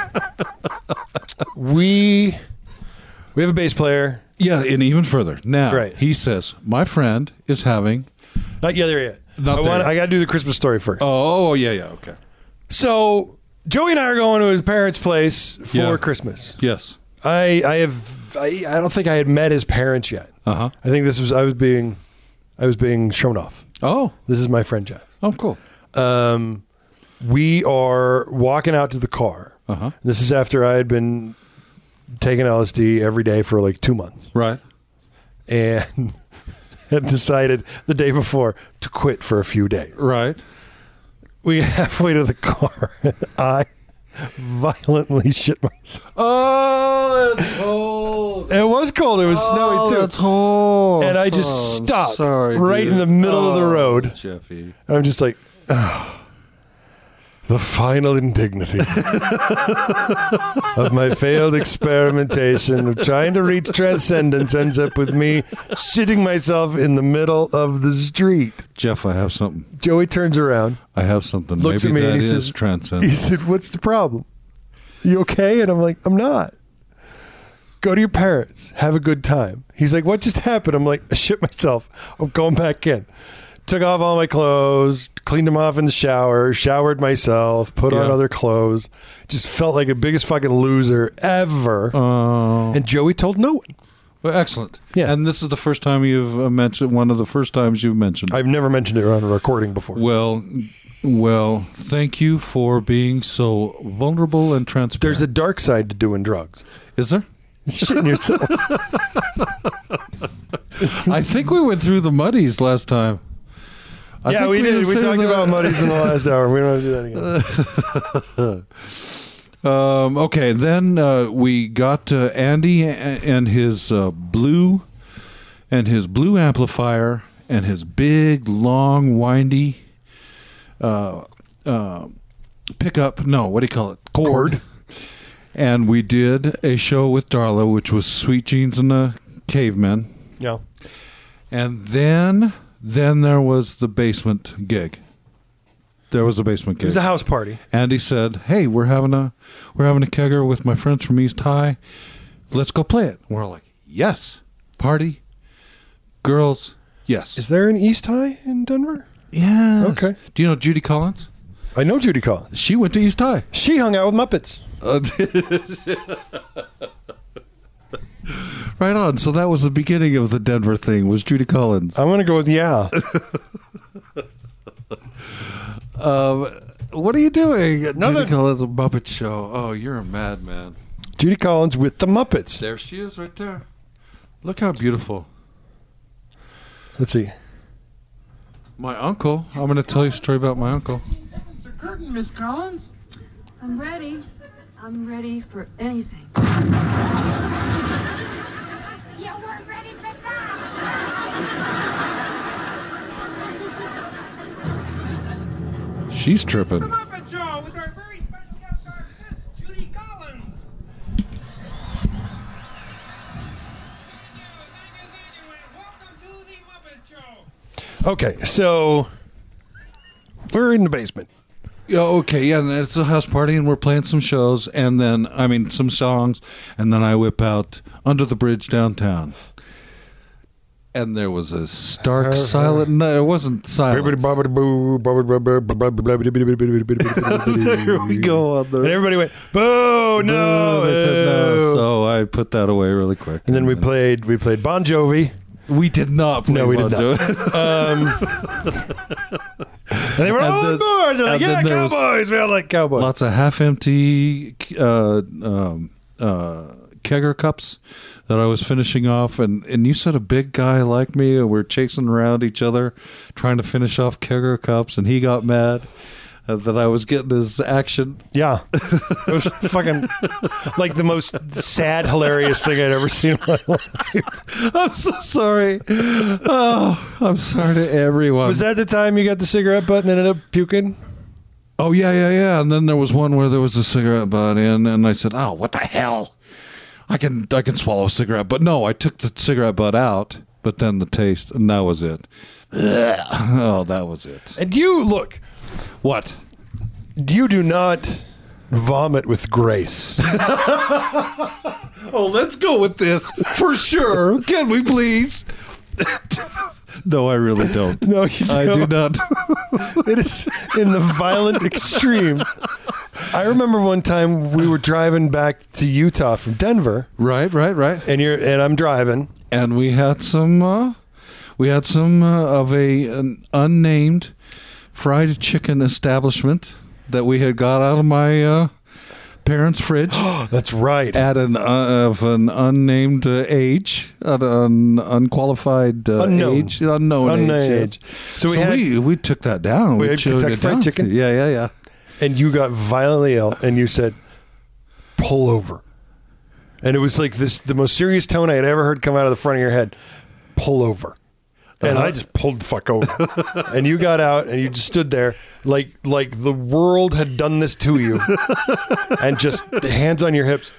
we have a bass player. Yeah, and even further. Now, Right. he says, my friend is having... Not there yet. Not there yet. I got to do the Christmas story first. Oh, yeah, okay. So Joey and I are going to his parents' place for Christmas. Yes. I don't think I had met his parents yet. Uh-huh. I think I was being shown off. Oh. This is my friend Jeff. Oh, cool. We are walking out to the car. Uh-huh. This is after I had been taking LSD every day for like 2 months. Right. And had decided the day before to quit for a few days. Right. We get halfway to the car and I violently shit myself. Oh, that's cold. It was cold. It was snowy too. That's cold. And I just stopped sorry, right dude. in the middle of the road. Jeffy. And I'm just like, the final indignity of my failed experimentation of trying to reach transcendence ends up with me shitting myself in the middle of the street. Jeff, I have something. Joey turns around. I have something. Looks Maybe at me that and he is says, transcendent. He said, what's the problem? You okay? And I'm like, I'm not. Go to your parents. Have a good time. He's like, what just happened? I'm like, I shit myself. I'm going back in. Took off all my clothes, cleaned them off in the shower, showered myself, put on other clothes. Just felt like the biggest fucking loser ever. And Joey told no one. Well, excellent. Yeah. And this is the first time you've mentioned, one of the first times you've mentioned it. I've never mentioned it on a recording before. Well, thank you for being so vulnerable and transparent. There's a dark side to doing drugs. Is there? Shitting yourself. I think we went through the muddies last time. Yeah, we did. We talked about muddies in the last hour. We don't want to do that again. Okay, then we got Andy and his blue amplifier and his big, long, windy pickup. No, what do you call it? Cord. And we did a show with Darla, which was Sweet Jeans and the Cavemen. Yeah. And then there was the basement gig. There was a basement gig. It was a house party. Andy said, "Hey, we're having a kegger with my friends from East High. Let's go play it." We're all like, "Yes, party, girls, yes." Is there an East High in Denver? Yes. Okay. Do you know Judy Collins? I know Judy Collins. She went to East High. She hung out with Muppets. Right on. So that was the beginning of the Denver thing. Was Judy Collins? I'm going to go with yeah. What are you doing? Another Judy Collins, a Muppet show. Oh, you're a madman. Judy Collins with the Muppets. There she is, right there. Look how beautiful. Let's see. My uncle. I'm going to tell you a story about my uncle. The curtain, Miss Collins. I'm ready. I'm ready for anything. You weren't ready for that. She's tripping. The Muppet Show with our very special guest artist, Judy Collins. Welcome to the Muppet Show. Okay, so we're in the basement. Yeah, okay, yeah, and it's a house party, and we're playing some shows, and then, some songs, and then I whip out Under the Bridge Downtown. And there was a stark silence. No, it wasn't silence. There we go. And everybody went, boo, no. They said no, so I put that away really quick. And then we played Bon Jovi. We did not play No, we Bon did Jovi. And they were all on board. They're like, yeah, cowboys. We all like cowboys. Lots of half-empty kegger cups that I was finishing off. And you said a big guy like me, and we're chasing around each other trying to finish off kegger cups, and he got mad that I was getting his action. Yeah. It was fucking like the most sad, hilarious thing I'd ever seen in my life. I'm so sorry. Oh, I'm sorry to everyone. Was that the time you got the cigarette butt and ended up puking? Oh, yeah. And then there was one where there was a cigarette butt in, and I said, oh, what the hell? I can swallow a cigarette. But no, I took the cigarette butt out, but then the taste, and that was it. Oh, that was it. And you, look, What? you do not vomit with grace. Oh, let's go with this for sure. Can we please? No, I really don't. No, you don't. I do not. It is in the violent extreme. I remember one time we were driving back to Utah from Denver. Right. And I'm driving. And we had some of an unnamed fried chicken establishment that we had got out of my parents' fridge. That's right. At an unnamed age, at an unqualified age, unknown age. So we took that down. We had chewed Kentucky it Fried down. Chicken. Yeah. And you got violently ill, and you said, "Pull over." And it was like the most serious tone I had ever heard come out of the front of your head. Pull over. And I just pulled the fuck over. And you got out and you just stood there like the world had done this to you. And just hands on your hips.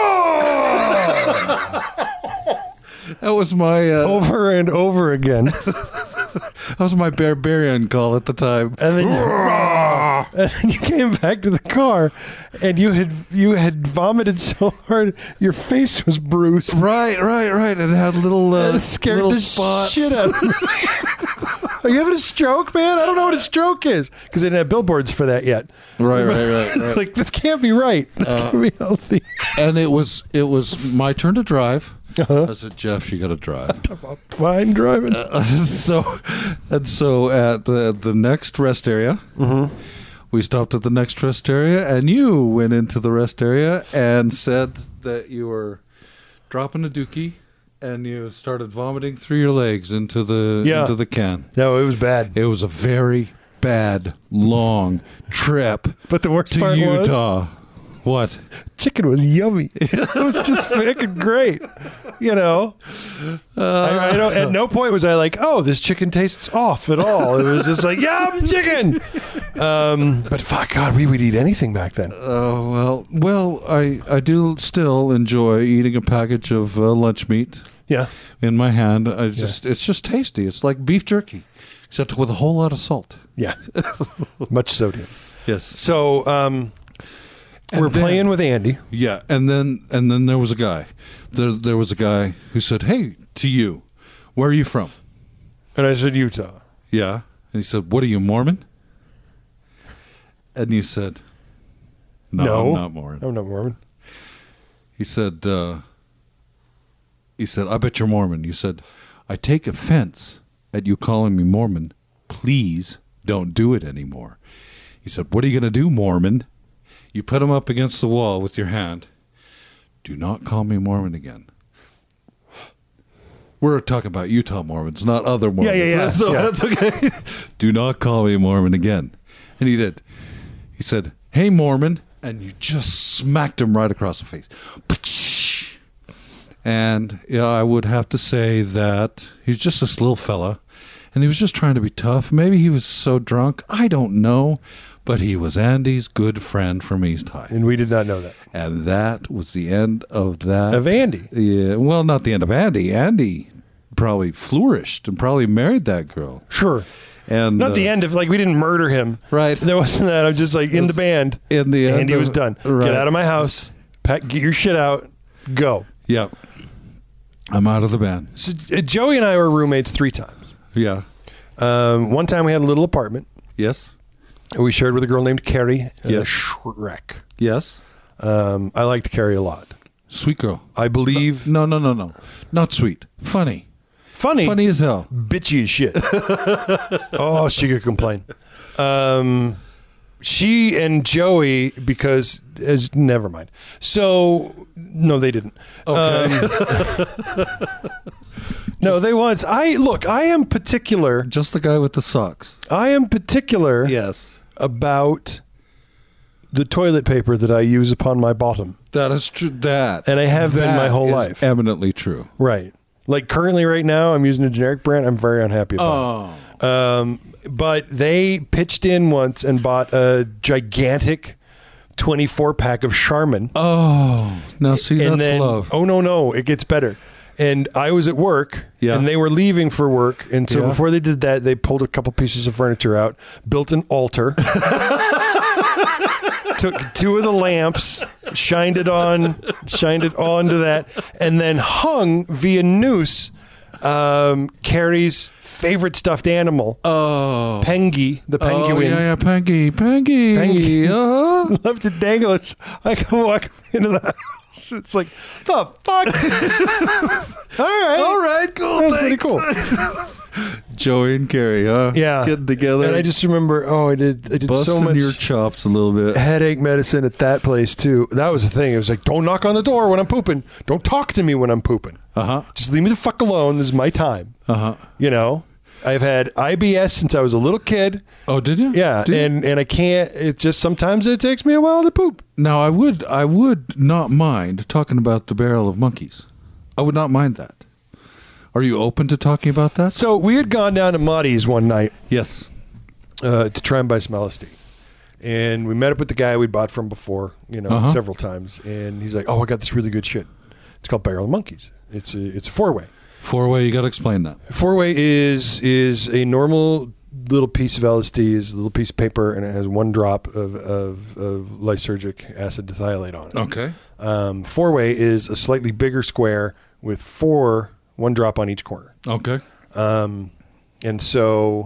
That was my over and over again. That was my barbarian call at the time. And then you came back to the car, and you had vomited so hard your face was bruised. Right. And it had little scared little the spots. shit out of me. Are you having a stroke, man? I don't know what a stroke is because they didn't have billboards for that yet. Right. Like, this can't be right. This can't be healthy. And it was my turn to drive. I said, Jeff, you got to drive. Fine driving. So at the next rest area, we stopped at the next rest area, and you went into the rest area and said that you were dropping a dookie, and you started vomiting through your legs into the can. No, it was bad. It was a very bad, long trip. But the worst to part Utah. What? Chicken was yummy. It was just freaking great. You know, I don't. At no point was I like, "Oh, this chicken tastes off" at all. It was just like, "Yum, chicken." But fuck, God, we would eat anything back then. Oh well, I do still enjoy eating a package of lunch meat. Yeah, in my hand. It's just tasty. It's like beef jerky, except with a whole lot of salt. Yeah, much sodium. Yes. So. We're playing with Andy. Yeah, and then there was a guy. There was a guy who said, "Hey, to you, where are you from?" And I said, "Utah." Yeah, and he said, "What are you, Mormon?" And you said, "No, I'm not Mormon." I'm not Mormon. He said, "I bet you're Mormon." You said, "I take offense at you calling me Mormon. Please don't do it anymore." He said, "What are you going to do, Mormon?" You put him up against the wall with your hand. Do not call me Mormon again. We're talking about Utah Mormons, not other Mormons. Yeah. So that's okay. Do not call me Mormon again. And he did. He said, "Hey, Mormon." And you just smacked him right across the face. And I would have to say that he's just this little fella. And he was just trying to be tough. Maybe he was so drunk. I don't know. But he was Andy's good friend from East High. And we did not know that. And that was the end of that. Of Andy. Yeah. Well, not the end of Andy. Andy probably flourished and probably married that girl. Sure. And not the end of, like, we didn't murder him. Right. There wasn't that. I'm just like, in the band. In the end. Andy was done. Right. Get out of my house. Pack, get your shit out. Go. Yep. I'm out of the band. So, Joey and I were roommates 3 times. Yeah. One time we had a little apartment. Yes. We shared with a girl named Carrie. Yes. Shrek. Yes. I liked Carrie a lot. Sweet girl. I believe. No. Not sweet. Funny. Funny as hell. Bitchy as shit. Oh, she could complain. She and Joey, because never mind. So no, they didn't. Okay. No, they once. I am particular. Just the guy with the socks. I am particular. Yes. About the toilet paper that I use upon my bottom. That is true. And I have been my whole life. Eminently true. Right. Like currently, right now, I'm using a generic brand. I'm very unhappy about it. But they pitched in once and bought a gigantic 24-pack of Charmin. Oh, now see, that's then, love. Oh, no, it gets better. And I was at work, Yeah. and they were leaving for work. And so Yeah. before they did that, they pulled a couple pieces of furniture out, built an altar, took 2 of the lamps, shined it onto that, and then hung via noose Carrie's favorite stuffed animal, Pengy, the penguin. Oh, yeah, Pengy. Uh-huh. Left it dangle. I can walk into the house. It's like, the fuck? All right, cool. That's pretty cool. Joey and Carrie, huh? Yeah, getting together. And I just remember, I did busting so much your chops a little bit. headache medicine at that place too. That was the thing. It was like, don't knock on the door when I'm pooping. Don't talk to me when I'm pooping. Just leave me the fuck alone. This is my time. You know, I've had IBS since I was a little kid. Oh, did you? Yeah, and I can't. It just sometimes it takes me a while to poop. Now I would not mind talking about the barrel of monkeys. I would not mind that. Are you open to talking about that? So we had gone down to Muddy's one night. Yes. To try and buy some LSD. And we met up with the guy we'd bought from before, several times. And he's like, I got this really good shit. It's called Barrel of Monkeys. It's a 4-way. 4-way, you got to explain that. 4-way is a normal little piece of LSD, is a little piece of paper, and it has 1 drop of lysergic acid thiolate on it. Okay. 4-way is a slightly bigger square with 1 drop on each corner. Okay. And so...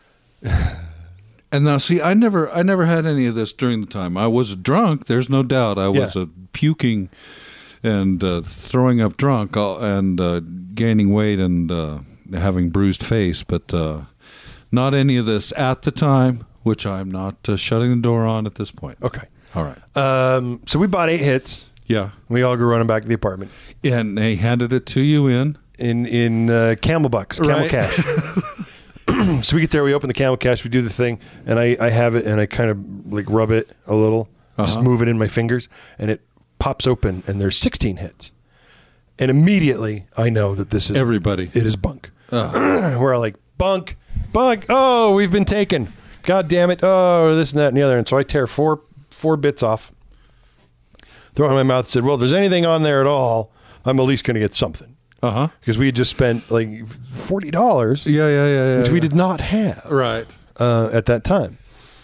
And now, see, I never had any of this during the time. I was drunk, there's no doubt. I was puking and throwing up drunk and gaining weight and having bruised face, but not any of this at the time, which I'm not shutting the door on at this point. Okay. All right. So we bought 8 hits. Yeah. We all go running back to the apartment. And they handed it to you in Camel Bucks, Camel Cash. So we get there, we open the Camel Cash, we do the thing, and I have it, and I kind of like rub it a little, just move it in my fingers, and it pops open, and there's 16 hits. And immediately I know that this is everybody. It is bunk. We're like, bunk. Oh, we've been taken. God damn it. Oh, this and that and the other. And so I tear four bits off, throw it in my mouth, and said, well, if there's anything on there at all, I'm at least going to get something. Because we had just spent like $40. Yeah. Which we did not have. Right. At that time.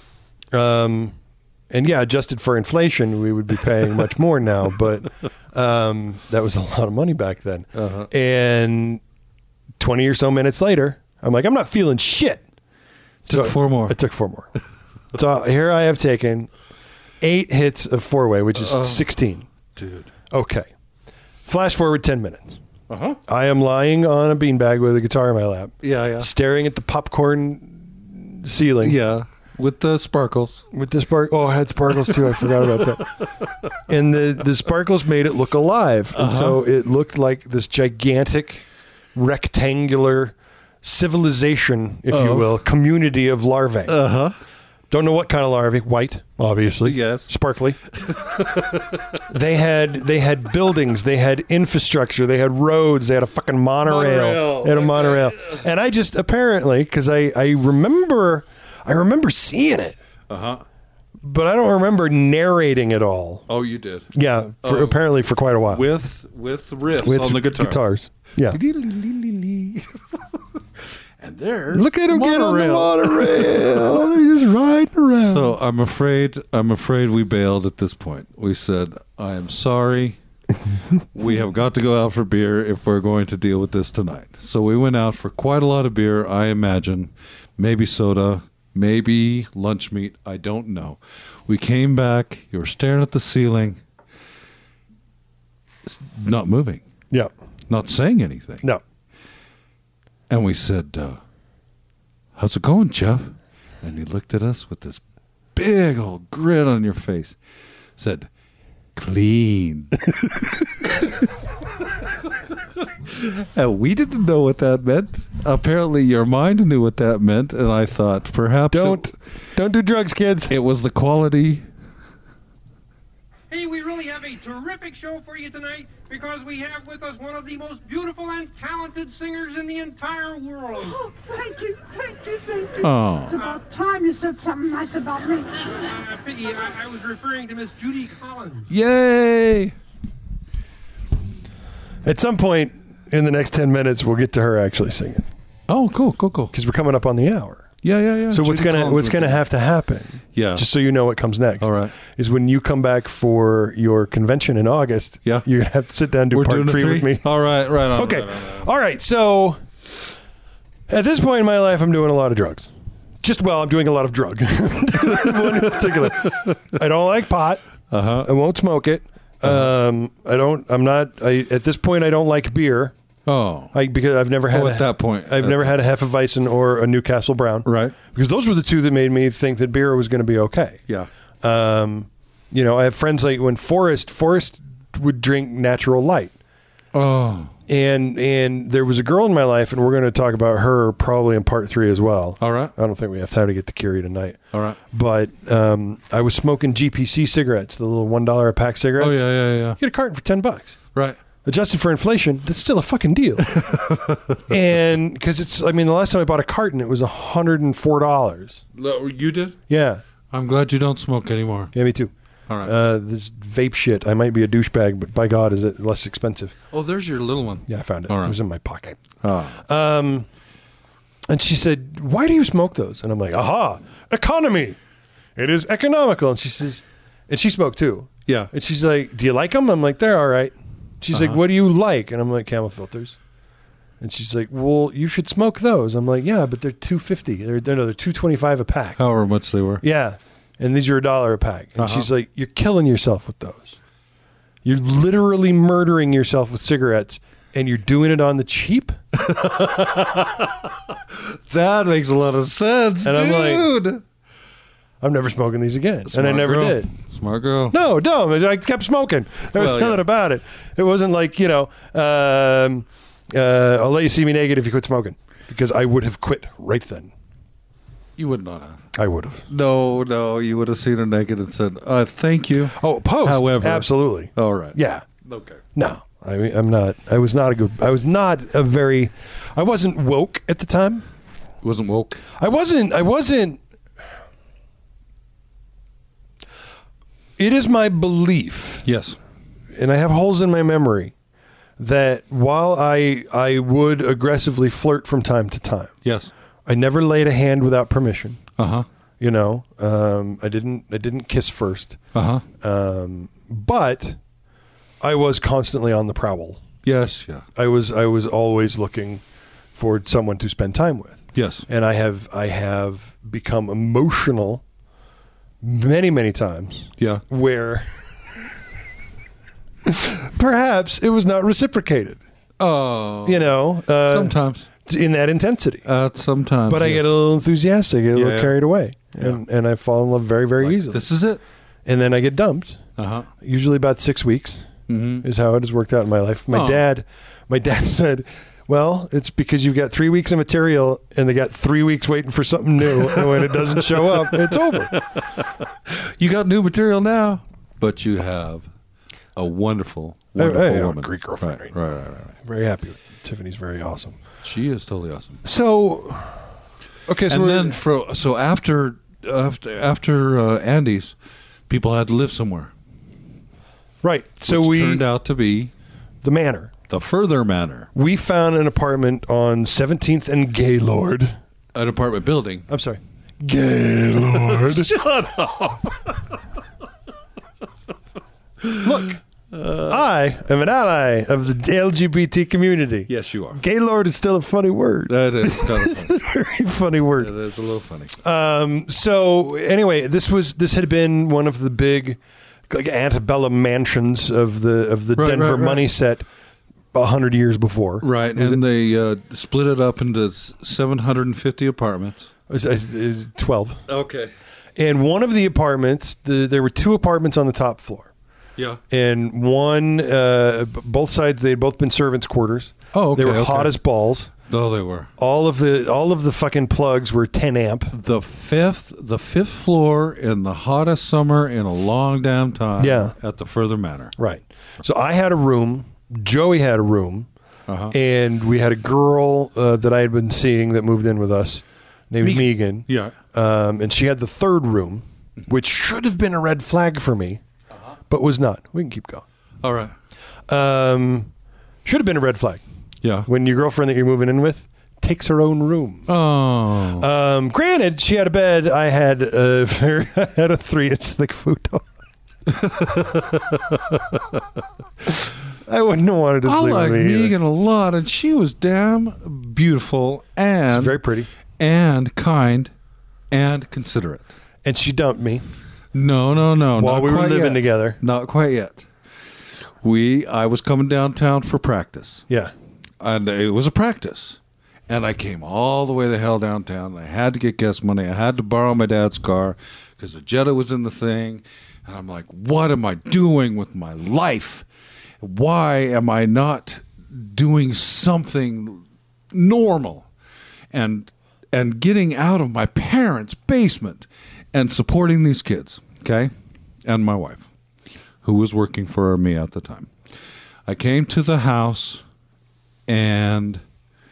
And yeah, adjusted for inflation, we would be paying much more now. But that was a lot of money back then. And 20 or so minutes later, I'm like, I'm not feeling shit. Took 4 more. It took 4 more. So here I have taken 8 hits of 4-way, which is 16. Dude. Okay. Flash forward 10 minutes. I am lying on a beanbag with a guitar in my lap. Yeah. Staring at the popcorn ceiling. Yeah. With the sparkles. Oh, I had sparkles too. I forgot about that. And the sparkles made it look alive. And so it looked like this gigantic, rectangular civilization, if you will, community of larvae. Don't know what kind of larvae. White, obviously. Yes. Sparkly. They had buildings. They had infrastructure. They had roads. They had a fucking monorail. They had a monorail. And I just apparently, because I remember seeing it. But I don't remember narrating it all. Oh, you did. Yeah, apparently for quite a while. With riffs on the guitar. Guitars. Yeah. And there, look at them get on the monorail. They're just riding around. So I'm afraid we bailed at this point. We said, I am sorry. We have got to go out for beer if we're going to deal with this tonight. So we went out for quite a lot of beer, I imagine. Maybe soda, maybe lunch meat. I don't know. We came back. You were staring at the ceiling. Not moving. Yeah. Not saying anything. No. And we said, how's it going, Jeff? And he looked at us with this big old grin on your face. Said, clean. And we didn't know what that meant. Apparently your mind knew what that meant. And I thought, perhaps... Don't do drugs, kids. It was the quality... Hey, we really have a terrific show for you tonight because we have with us one of the most beautiful and talented singers in the entire world. Oh, thank you. Oh. It's about time you said something nice about me. Piggy, I was referring to Miss Judy Collins. Yay! At some point, in the next 10 minutes, we'll get to her actually singing. Oh, cool. Because we're coming up on the hour. Yeah. So what's gonna have to happen? Yeah. Just so you know what comes next. All right. Is when you come back for your convention in August. Yeah. You're gonna have to sit down and do We're part doing 3 with me. All right. Right on. Okay. Right on. All right. So at this point in my life, I'm doing a lot of drugs. I'm doing a lot of drug. One in particular. I don't like pot. Uh-huh. I won't smoke it. At this point, I don't like beer. Oh. Because I've never had at that point. I've never had a Hefeweizen or a Newcastle Brown. Right. Because those were the two that made me think that beer was going to be okay. Yeah. I have friends like when Forrest would drink Natural Light. Oh. And there was a girl in my life, and we're going to talk about her probably in part 3 as well. All right. I don't think we have time to get to Curie tonight. All right. But I was smoking GPC cigarettes, the little $1 a pack cigarettes. Oh, yeah. You get a carton for $10. Right. Adjusted for inflation, that's still a fucking deal. And because the last time I bought a carton, it was $104. You did? Yeah. I'm glad you don't smoke anymore. Yeah, me too. All right. This vape shit, I might be a douchebag, but by God, is it less expensive? Oh, there's your little one. Yeah, I found it. All right. It was in my pocket. Ah. And she said, "Why do you smoke those?" And I'm like, "Aha, economy. It is economical." And she says, and she smoked too. Yeah. And she's like, "Do you like them?" I'm like, "They're all right." She's like, "What do you like?" And I'm like, "Camel filters." And she's like, "Well, you should smoke those." I'm like, "Yeah, but they're $2.50. They're $2.25 a pack." However much they were. Yeah. And these are $1 a pack. And she's like, "You're killing yourself with those. You're literally murdering yourself with cigarettes, and you're doing it on the cheap?" That makes a lot of sense, and dude. I'm like, "I'm never smoking these again." Smart and I never girl. did. Smart girl. No, dumb. I kept smoking. There was nothing about it. It wasn't like, I'll let you see me naked if you quit smoking. Because I would have quit right then. You would not have. I would have. No, you would have seen her naked and said, thank you. Oh, post. However. Absolutely. All right. Yeah. Okay. No. I wasn't woke at the time. Wasn't woke? I wasn't. It is my belief. Yes. And I have holes in my memory that while I would aggressively flirt from time to time. Yes. I never laid a hand without permission. Uh-huh. I didn't kiss first. Uh-huh. But I was constantly on the prowl. Yes, yeah. I was always looking for someone to spend time with. Yes. And I have become emotional many, many times. Yeah. Where perhaps it was not reciprocated. Oh. Sometimes. In that intensity. Sometimes. But I get a little enthusiastic, a little carried away. Yeah. And I fall in love very, very easily. This is it? And then I get dumped. Uh-huh. Usually about 6 weeks is how it has worked out in my life. My dad said, "Well, it's because you've got 3 weeks of material and they got 3 weeks waiting for something new. And when it doesn't show up, it's over." You got new material now, but you have a wonderful woman. Greek girlfriend. Right. Very happy with her. Tiffany's very awesome. She is totally awesome. So, okay. So and then after Andy's, people had to live somewhere. Right. So which turned out to be the Manor. The Further Manor. We found an apartment on 17th and Gaylord. An apartment building. I'm sorry. Gaylord. Shut up. Look, I am an ally of the LGBT community. Yes, you are. Gaylord is still a funny word. That is kind of It's a very funny word. It is a little funny. So anyway, this had been one of the big, like, antebellum mansions of the Denver money set 100 years before. Right, and they split it up into 750 apartments. 12. Okay. And one of the apartments, there were 2 apartments on the top floor. Yeah. And one, both sides, they had both been servants' quarters. Oh, okay. They were hot as balls. Oh, they were. All of the fucking plugs were 10 amp. The fifth floor in the hottest summer in a long damn time. Yeah. At the Further Manor. Right. So I had a room. Joey had a room. Uh-huh. And we had a girl that I had been seeing that moved in with us named Megan. Yeah. And she had the third room, which should have been a red flag for me, but was not. We can keep going. All right. Should have been a red flag. Yeah. When your girlfriend that you're moving in with takes her own room. Oh. Granted, she had a bed. I had a 3-inch thick futon. I wouldn't have wanted to I sleep like with me either. Megan a lot, and she was damn beautiful and She's very pretty and kind and considerate. And she dumped me. No. While not we were quite living yet. together. Not quite yet. I was coming downtown for practice. Yeah. And it was a practice. And I came all the way the hell downtown. I had to get gas money. I had to borrow my dad's car because the Jetta was in the thing. And I'm like, what am I doing with my life? Why am I not doing something normal? And getting out of my parents' basement and supporting these kids, okay? And my wife, who was working for me at the time. I came to the house and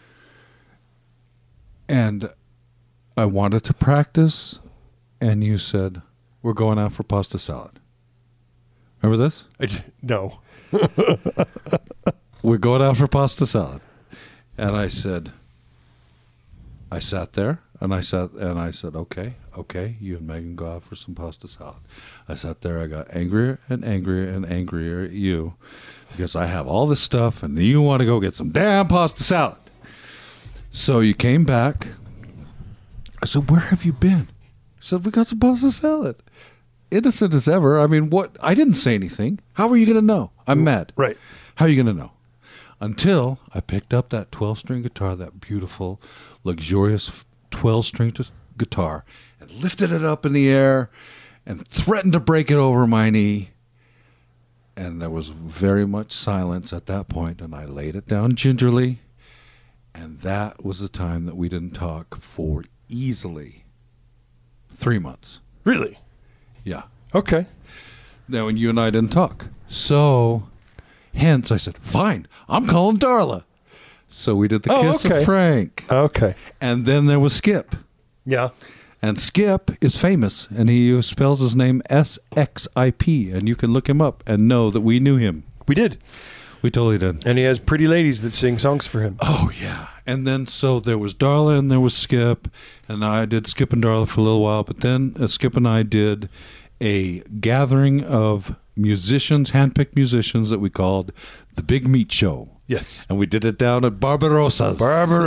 I wanted to practice, and you said, we're going out for pasta salad. Remember this? No. We're going out for pasta salad. And I said, I sat there, and I said, okay, you and Megan go out for some pasta salad. I sat there, I got angrier and angrier and angrier at you because I have all this stuff, and you want to go get some damn pasta salad. So you came back. I said, where have you been? I said, we got some pasta salad. Innocent as ever. I mean, what? I didn't say anything. How are you going to know? I'm mad. Right. How are you going to know? Until I picked up that 12-string guitar, that beautiful, luxurious 12-string guitar, and lifted it up in the air and threatened to break it over my knee. And there was very much silence at that point, and I laid it down gingerly. And that was the time that we didn't talk for easily 3 months. Really? Yeah. Okay. Now, when you and I didn't talk. So, hence, I said, fine, I'm calling Darla. So we did the Kiss of Frank. Okay. And then there was Skip. Yeah. And Skip is famous, and he spells his name S-X-I-P, and you can look him up and know that we knew him. We did. We totally did. And he has pretty ladies that sing songs for him. Oh, yeah. And then, so there was Darla and there was Skip, and I did Skip and Darla for a little while, but then Skip and I did a gathering of musicians, handpicked musicians that we called the Big Meat Show. Yes. And we did it down at Barbarossa's.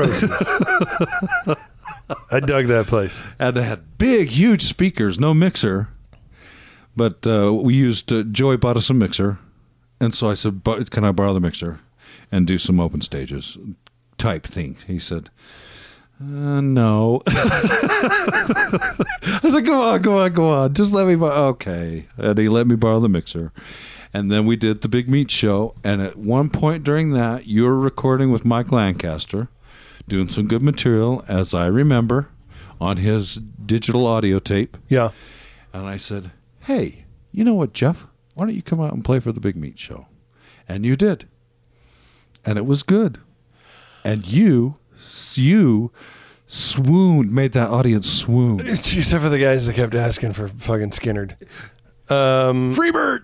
I dug that place. And it had big, huge speakers, no mixer. But we used, Joy bought us a mixer. And so I said, can I borrow the mixer and do some open stages type thing? He said, no. I said, go on. Just let me borrow. Okay. And he let me borrow the mixer. And then we did the Big Meat Show. And at one point during that, you were recording with Mike Lancaster, doing some good material, as I remember, on his digital audio tape. Yeah. And I said, hey, you know what, Jeff? Why don't you come out and play for the Big Meat Show? And you did. And it was good. And you swooned, made that audience swoon. Except for the guys that kept asking for fucking Skinnerd. Freebird!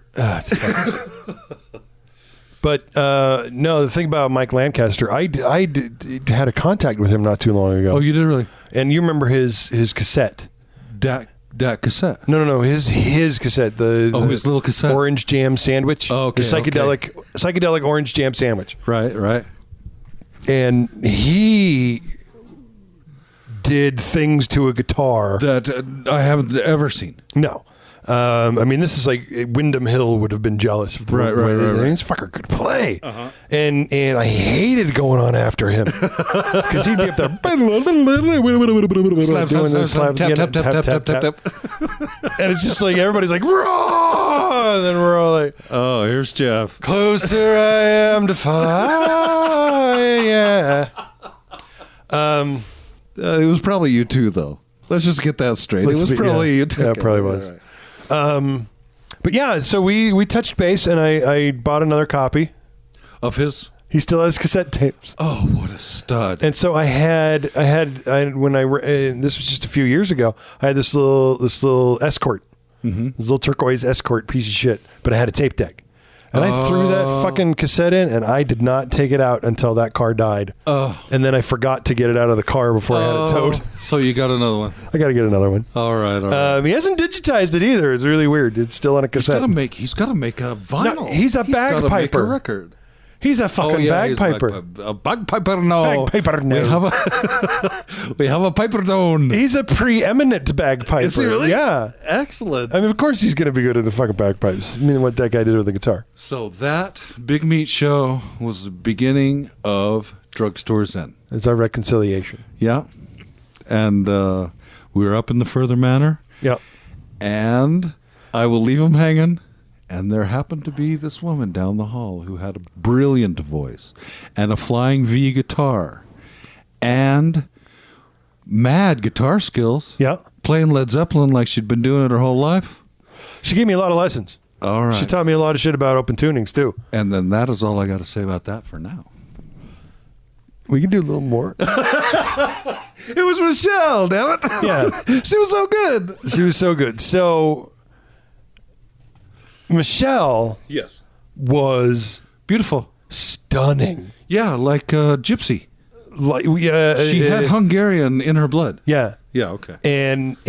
But no, the thing about Mike Lancaster, I had a contact with him not too long ago. Oh, you did really? And you remember his cassette. That cassette? No, his cassette. His little cassette? Orange jam sandwich. Oh, okay. The psychedelic orange jam sandwich. Right. And he did things to a guitar that I haven't ever seen. No. I mean, this is like Wyndham Hill would have been jealous of the way this fucker could play. Uh-huh. And I hated going on after him because he'd be up there tap. And it's just like everybody's like, raw! And then we're all like, oh, here's Jeff. Closer I am to fire. Yeah. It was probably you too, though. Let's just get that straight. It was probably you too. Yeah, it probably was. Right. But yeah, so we touched base, and I bought another copy of his. He still has cassette tapes. Oh, what a stud! And so I had when this was just a few years ago. I had this little Escort, this little turquoise Escort piece of shit, but I had a tape deck. And I threw that fucking cassette in, and I did not take it out until that car died. And then I forgot to get it out of the car before I had it towed. So you got another one. I got to get another one. All right. He hasn't digitized it either. It's really weird. It's still on a cassette. He's got to make a vinyl. No, he's a bagpiper. Gotta make a record. He's a fucking bagpiper. A bagpiper, no. Bagpiper, no. We have a piper down. He's a preeminent bagpiper. Is he really? Yeah. Excellent. I mean, of course he's going to be good at the fucking bagpipes. I mean, what that guy did with the guitar. So that Big Meat show was the beginning of Drugstore Zen. It's our reconciliation. Yeah. And we were up in the Further Manor. Yeah. And I will leave him hanging. And there happened to be this woman down the hall who had a brilliant voice and a flying V guitar and mad guitar skills. Yeah. Playing Led Zeppelin like she'd been doing it her whole life. She gave me a lot of lessons. All right. She taught me a lot of shit about open tunings, too. And then that is all I got to say about that for now. We can do a little more. It was Michelle, damn it. Yeah. She was so good. She was so good. So, Michelle was beautiful, stunning. Yeah, like Gypsy. Like she had Hungarian in her blood. Yeah. Yeah, okay. And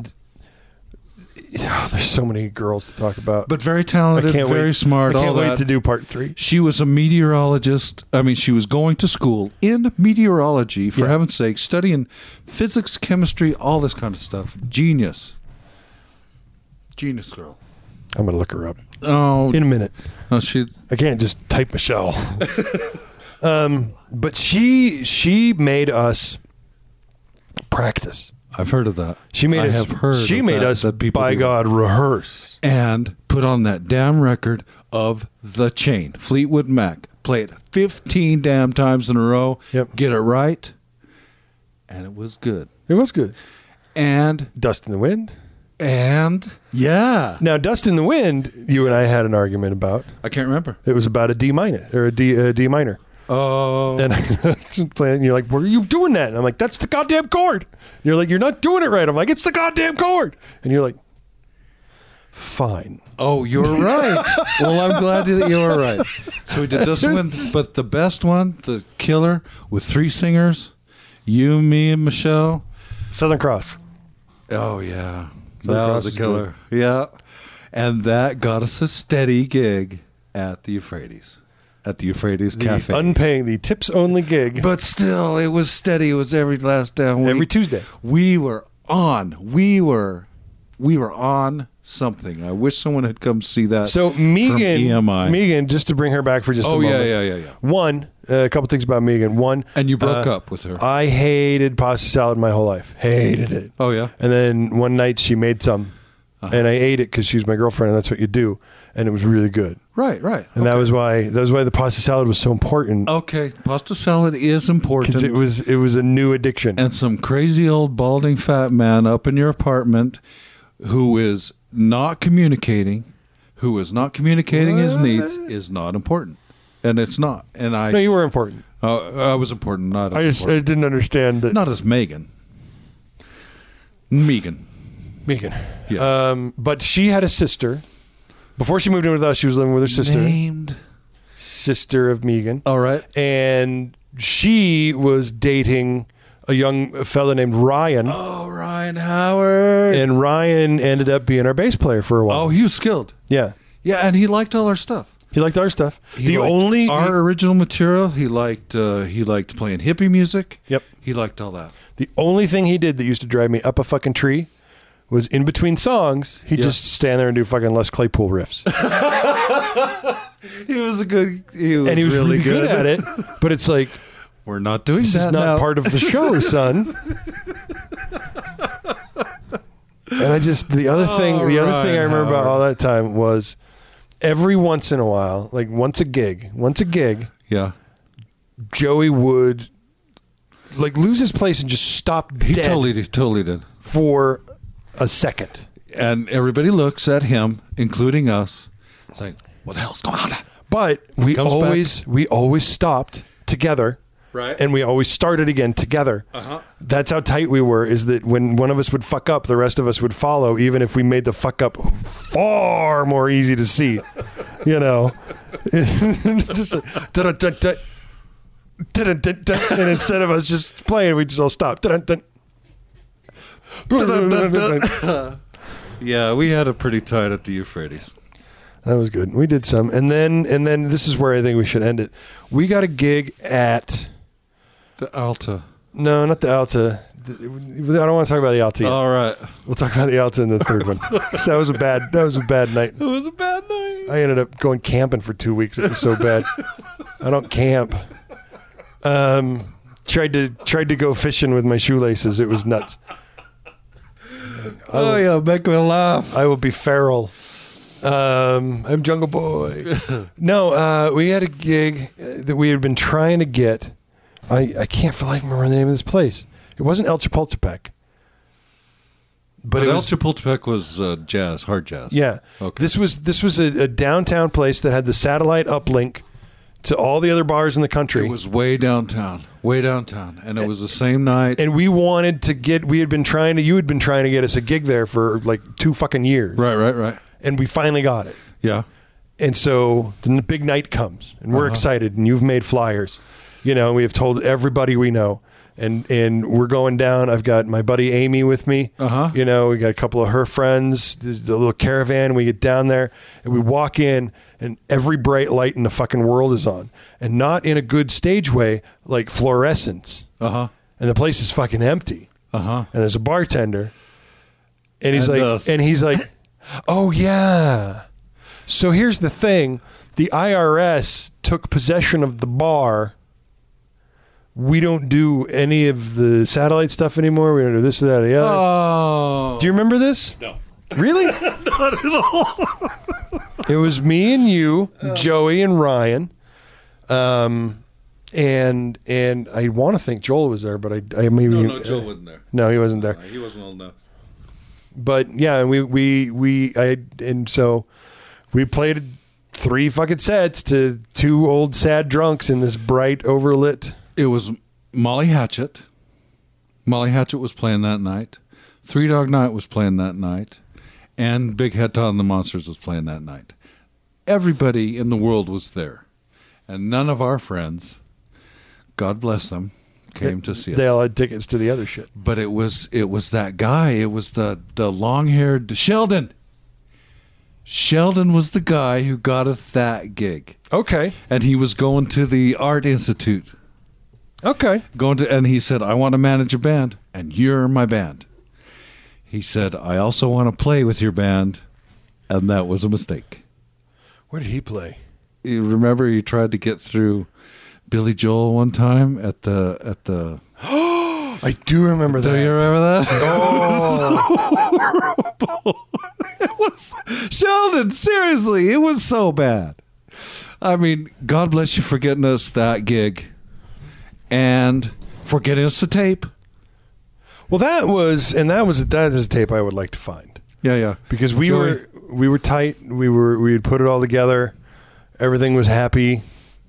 there's so many girls to talk about. But very talented, very smart, I can't all wait that. to do part 3. She was a meteorologist. I mean, she was going to school in meteorology, for heaven's sake, studying physics, chemistry, all this kind of stuff. Genius. Genius girl. I'm going to look her up. Oh. In a minute. Oh, I can't just type Michelle. But she made us practice. I've heard of that. She made I us. have heard She of made that, us, that people by do God, rehearse and put on that damn record of The Chain, Fleetwood Mac. Play it 15 damn times in a row. Yep. Get it right, and it was good. It was good. And Dust in the Wind. And yeah. Now, Dust in the Wind, you and I had an argument about. I can't remember. It was about a D minor or a D minor. Oh. And and you're like, "Where are you doing that?" And I'm like, "That's the goddamn chord." And you're like, "You're not doing it right." I'm like, "It's the goddamn chord." And you're like, "Fine." Oh, you're right. Well, I'm glad that you were right. So we did this one, but the best one, the killer with 3 singers, you, me, and Michelle. Southern Cross. Oh yeah, Southern that Cross was is a killer. good. Yeah, and that got us a steady gig at the Euphrates. At the Euphrates Cafe. Unpaying, the tips only gig. But still, it was steady. It was every last damn week. Every Tuesday. We were on. We were on something. I wish someone had come see that. So from EMI. Megan, just to bring her back for just a moment. Yeah. One, a couple things about Megan. One, and you broke up with her. I hated pasta salad my whole life. Hated it. Oh yeah. And then one night she made some, and I ate it because she was my girlfriend, and that's what you do. And it was really good. Right. And that was why the pasta salad was so important. Okay, pasta salad is important. Because it was a new addiction. And some crazy old balding fat man up in your apartment who is not communicating his needs is not important. And it's not. And No, you were important. I was important, not as I didn't understand that. Not as Megan. Megan. Yeah. But she had a sister. Before she moved in with us, she was living with her sister. Named Sister of Megan. All right. And she was dating a young fella named Ryan. Oh, Ryan Howard. And Ryan ended up being our bass player for a while. Oh, he was skilled. Yeah. Yeah, and he liked all our stuff. He liked our stuff. Our original material. He liked playing hippie music. Yep. He liked all that. The only thing he did that used to drive me up a fucking tree was in between songs, he'd just stand there and do fucking Les Claypool riffs. He was really good at it. But it's like, we're not doing this that is not now. part of the show, son. And I just the other thing I remember about all that time was every once in a while, like once a gig, yeah, Joey would like lose his place and just stop dead. He totally did for a second. And everybody looks at him, including us. It's like, what the hell's going on? But we always stopped together. Right. And we always started again together. Uh-huh. That's how tight we were, is that when one of us would fuck up, the rest of us would follow, even if we made the fuck up far more easy to see. You know? Just like, dun, dun, dun, dun, dun, dun, and instead of us just playing, we just all stopped. Dun, dun, dun. Yeah, we had it pretty tight at the Euphrates. That was good. We did some, and then this is where I think we should end it. We got a gig at the Alta. No, not the Alta. I don't want to talk about the Alta yet. All right, we'll talk about the Alta in the third one. That was a bad night. It was a bad night. I ended up going camping for 2 weeks. It was so bad. I don't camp. Tried to go fishing with my shoelaces. It was nuts. Make me laugh. I will be feral. I'm Jungle Boy. No, we had a gig that we had been trying to get. I can't for life remember the name of this place. It wasn't El Chapultepec. But El Chapultepec was jazz, hard jazz. Yeah. Okay. This was a downtown place that had the satellite uplink to all the other bars in the country. It was way downtown, and it was the same night. And we wanted to get. You had been trying to get us a gig there for like 2 fucking years. Right. And we finally got it. Yeah. And so then the big night comes, and we're excited, and you've made flyers. We have told everybody we know. And we're going down. I've got my buddy Amy with me. We got a couple of her friends, the little caravan. We get down there and we walk in, and every bright light in the fucking world is on, and not in a good stage way, like fluorescence. And the place is fucking empty. And there's a bartender, and he's like, oh yeah. So here's the thing: the IRS took possession of the bar. We don't do any of the satellite stuff anymore. We don't do this or that or the other. Oh. Do you remember this? No. Really? Not at all. It was me and you, Joey and Ryan. And I want to think Joel was there, but I maybe... No, Joel wasn't there. No, he wasn't there. No, he wasn't old enough. But yeah, so we played 3 fucking sets to 2 old sad drunks in this bright, overlit... It was Molly Hatchet. Molly Hatchet was playing that night. Three Dog Night was playing that night. And Big Head Todd and the Monsters was playing that night. Everybody in the world was there. And none of our friends, God bless them, came to see us. They all had tickets to the other shit. But it was that guy. It was the long-haired Sheldon. Sheldon was the guy who got us that gig. Okay. And he was going to the Art Institute. Okay. And he said, I want to manage a band, and you're my band. He said, I also want to play with your band, and that was a mistake. Where did he play? You remember he tried to get through Billy Joel one time at the I do remember that. Do you remember that? Oh. It was so horrible. It was Sheldon, seriously, it was so bad. I mean, God bless you for getting us that gig. And for getting us the tape. Well, that is a tape I would like to find. Yeah. Because we were tight. We had put it all together. Everything was happy,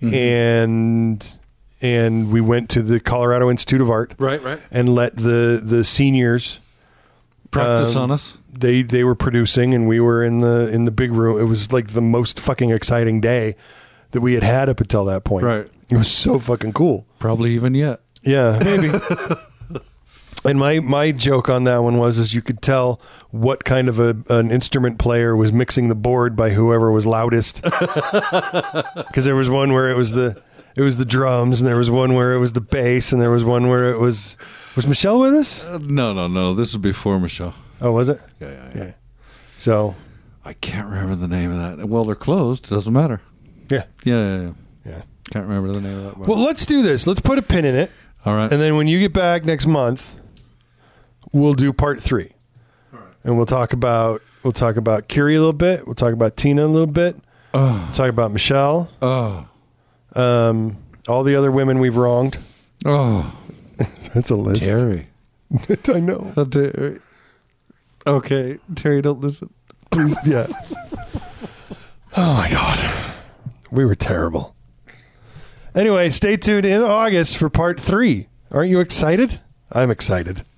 and we went to the Colorado Institute of Art. Right. And let the seniors practice on us. They were producing, and we were in the big room. It was like the most fucking exciting day that we had up until that point. Right. It was so fucking cool. Probably even yet. Yeah, maybe. And my joke on that one was you could tell what kind of an instrument player was mixing the board by whoever was loudest. Because there was one where it was the drums, and there was one where it was the bass, and there was one where it was Michelle with us? No. This is before Michelle. Oh, was it? Yeah. So I can't remember the name of that. Well, they're closed. It doesn't matter. Yeah. Yeah. Can't remember the name of that one. Well, let's do this. Let's put a pin in it. All right. And then when you get back next month, we'll do part 3. All right. And we'll talk about Kiri a little bit. We'll talk about Tina a little bit. Oh. We'll talk about Michelle. Oh. All the other women we've wronged. Oh. That's a list. Terry. I know. Terry. Okay. Terry, don't listen. Please. Yeah. Oh, my God. We were terrible. Anyway, stay tuned in August for part 3. Aren't you excited? I'm excited.